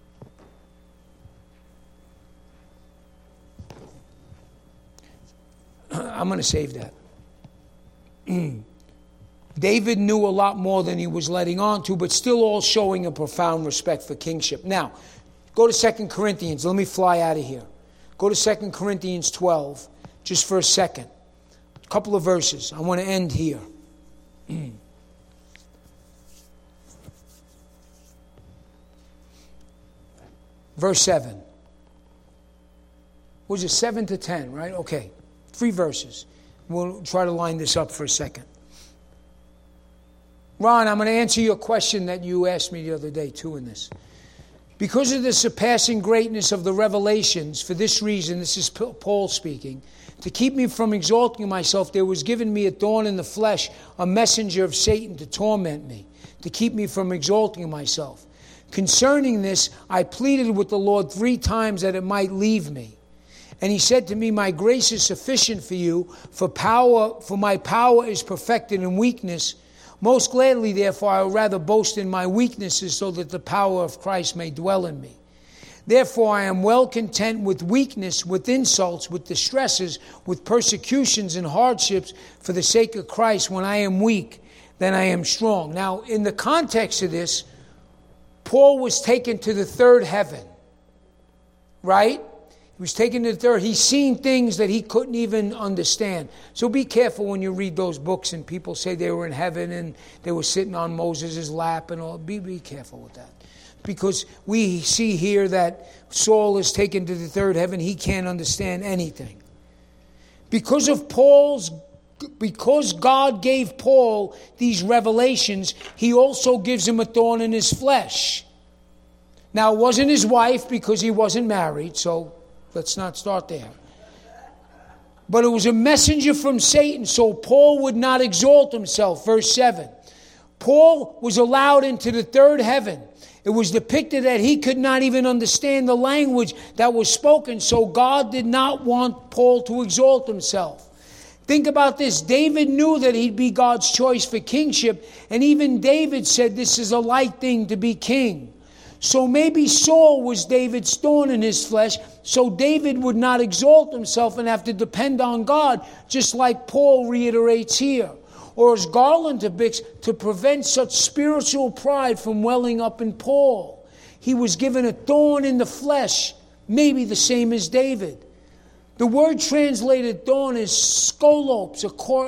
I'm going to save that. David knew a lot more than he was letting on to, but still all showing a profound respect for kingship. Now, go to Second Corinthians. Let me fly out of here. Go to Second Corinthians twelve, just for a second. A couple of verses. I want to end here. Verse seven. Was it seven to ten, right? Okay. Three verses. We'll try to line this up for a second. Ron, I'm going to answer your question that you asked me the other day, too, in this. Because of the surpassing greatness of the revelations, for this reason, this is Paul speaking, to keep me from exalting myself, there was given me a thorn in the flesh, a messenger of Satan to torment me, to keep me from exalting myself. Concerning this, I pleaded with the Lord three times that it might leave me. And he said to me, my grace is sufficient for you, for power, for my power is perfected in weakness. Most gladly, therefore, I will rather boast in my weaknesses, so that the power of Christ may dwell in me. Therefore, I am well content with weakness, with insults, with distresses, with persecutions and hardships for the sake of Christ. When I am weak, then I am strong. Now, in the context of this, Paul was taken to the third heaven, right? He was taken to the third. He's seen things that he couldn't even understand. So be careful when you read those books and people say they were in heaven and they were sitting on Moses' lap and all. Be, be careful with that. Because we see here that Saul is taken to the third heaven. He can't understand anything. Because of Paul's, because God gave Paul these revelations, he also gives him a thorn in his flesh. Now, it wasn't his wife because he wasn't married, so let's not start there. But it was a messenger from Satan, so Paul would not exalt himself. Verse seven. Paul was allowed into the third heaven. It was depicted that he could not even understand the language that was spoken, so God did not want Paul to exalt himself. Think about this. David knew that he'd be God's choice for kingship, and even David said this is a light thing to be king. So maybe Saul was David's thorn in his flesh, so David would not exalt himself and have to depend on God, just like Paul reiterates here. Or as Garland depicts, to prevent such spiritual pride from welling up in Paul. He was given a thorn in the flesh, maybe the same as David. The word translated thorn is skolopes,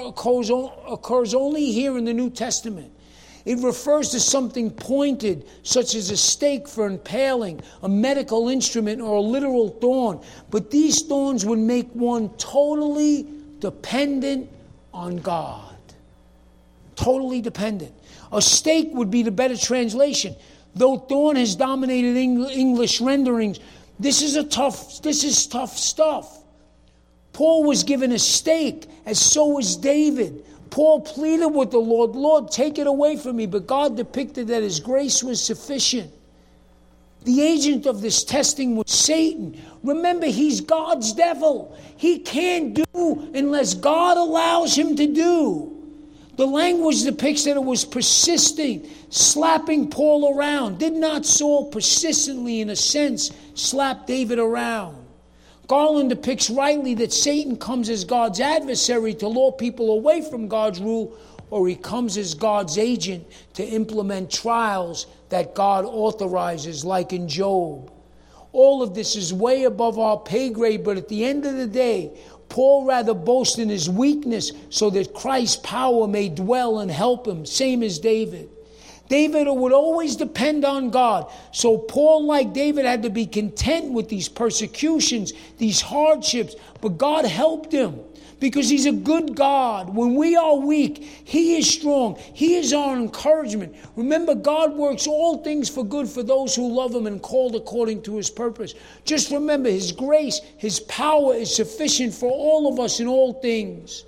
occurs only here in the New Testament. It refers to something pointed, such as a stake for impaling, a medical instrument, or a literal thorn. But these thorns would make one totally dependent on God. Totally dependent. A stake would be the better translation. Though thorn has dominated English renderings, this is a tough, this is tough stuff. Paul was given a stake, as so was David. Paul pleaded with the Lord, Lord, take it away from me. But God depicted that his grace was sufficient. The agent of this testing was Satan. Remember, he's God's devil. He can't do unless God allows him to do. The language depicts that it was persisting, slapping Paul around. Did not Saul persistently, in a sense, slap David around? Garland depicts rightly that Satan comes as God's adversary to lure people away from God's rule, or he comes as God's agent to implement trials that God authorizes, like in Job. All of this is way above our pay grade, but at the end of the day, Paul rather boasts in his weakness so that Christ's power may dwell and help him, same as David. David would always depend on God. So Paul, like David, had to be content with these persecutions, these hardships. But God helped him because he's a good God. When we are weak, he is strong. He is our encouragement. Remember, God works all things for good for those who love him and called according to his purpose. Just remember, his grace, his power is sufficient for all of us in all things.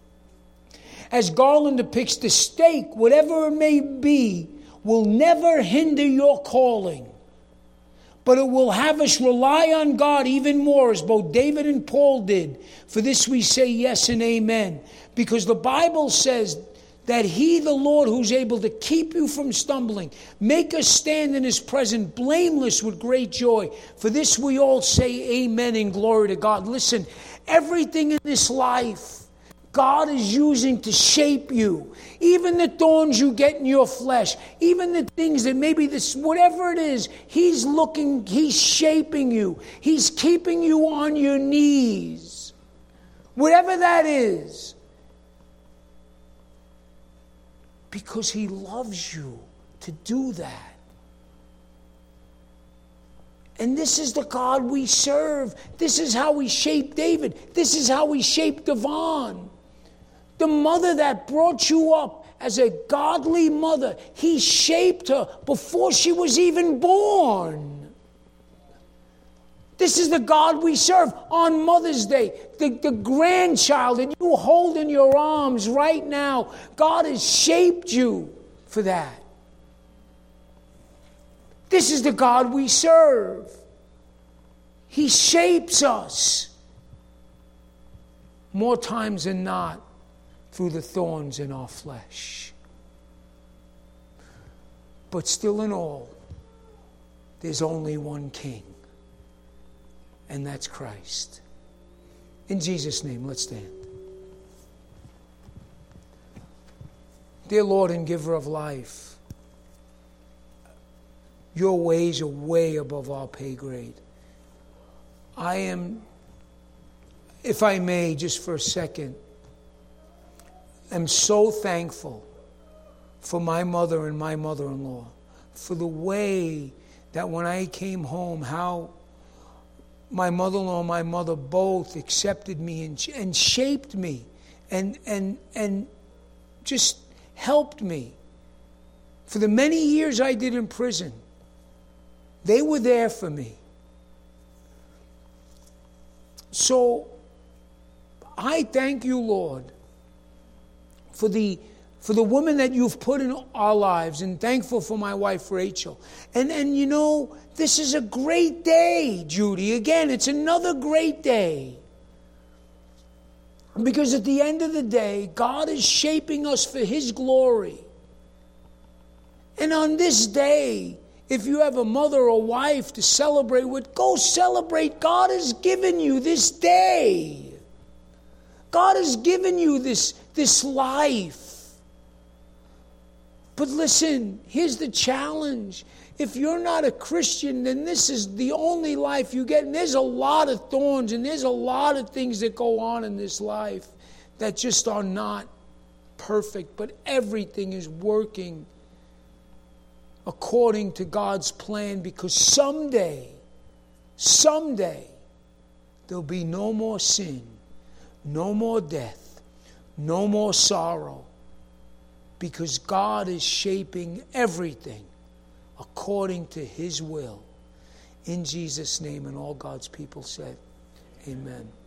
As Garland depicts, the stake, whatever it may be, will never hinder your calling. But it will have us rely on God even more, as both David and Paul did. For this we say yes and amen. Because the Bible says that he, the Lord, who's able to keep you from stumbling, make us stand in his presence blameless with great joy. For this we all say amen and glory to God. Listen, everything in this life, God is using to shape you. Even the thorns you get in your flesh, even the things that maybe this, whatever it is, he's looking, he's shaping you. He's keeping you on your knees. Whatever that is. Because he loves you to do that. And this is the God we serve. This is how he shaped David. This is how he shaped Devon. The mother that brought you up as a godly mother, he shaped her before she was even born. This is the God we serve. On Mother's Day, the, the grandchild that you hold in your arms right now, God has shaped you for that. This is the God we serve. He shapes us. more times than not through the thorns in our flesh. But still in all, there's only one King, and that's Christ. In Jesus' name, let's stand. Dear Lord and giver of life, your ways are way above our pay grade. I am, if I may, just for a second, am so thankful for my mother and my mother-in-law, for the way that when I came home, how my mother-in-law and my mother both accepted me and, and shaped me and, and, and just helped me. For the many years I did in prison, they were there for me. So I thank you, Lord, for the for the woman that you've put in our lives, and thankful for my wife, Rachel. And, and you know, this is a great day, Judy. Again, it's another great day. Because at the end of the day, God is shaping us for His glory. And on this day, if you have a mother or wife to celebrate with, go celebrate. God has given you this day. God has given you this, this life. But listen, here's the challenge. If you're not a Christian, then this is the only life you get. And there's a lot of thorns and there's a lot of things that go on in this life that just are not perfect. But everything is working according to God's plan, because someday, someday, there'll be no more sin, no more death, no more sorrow. Because God is shaping everything according to His will. In Jesus' name, and all God's people said, amen.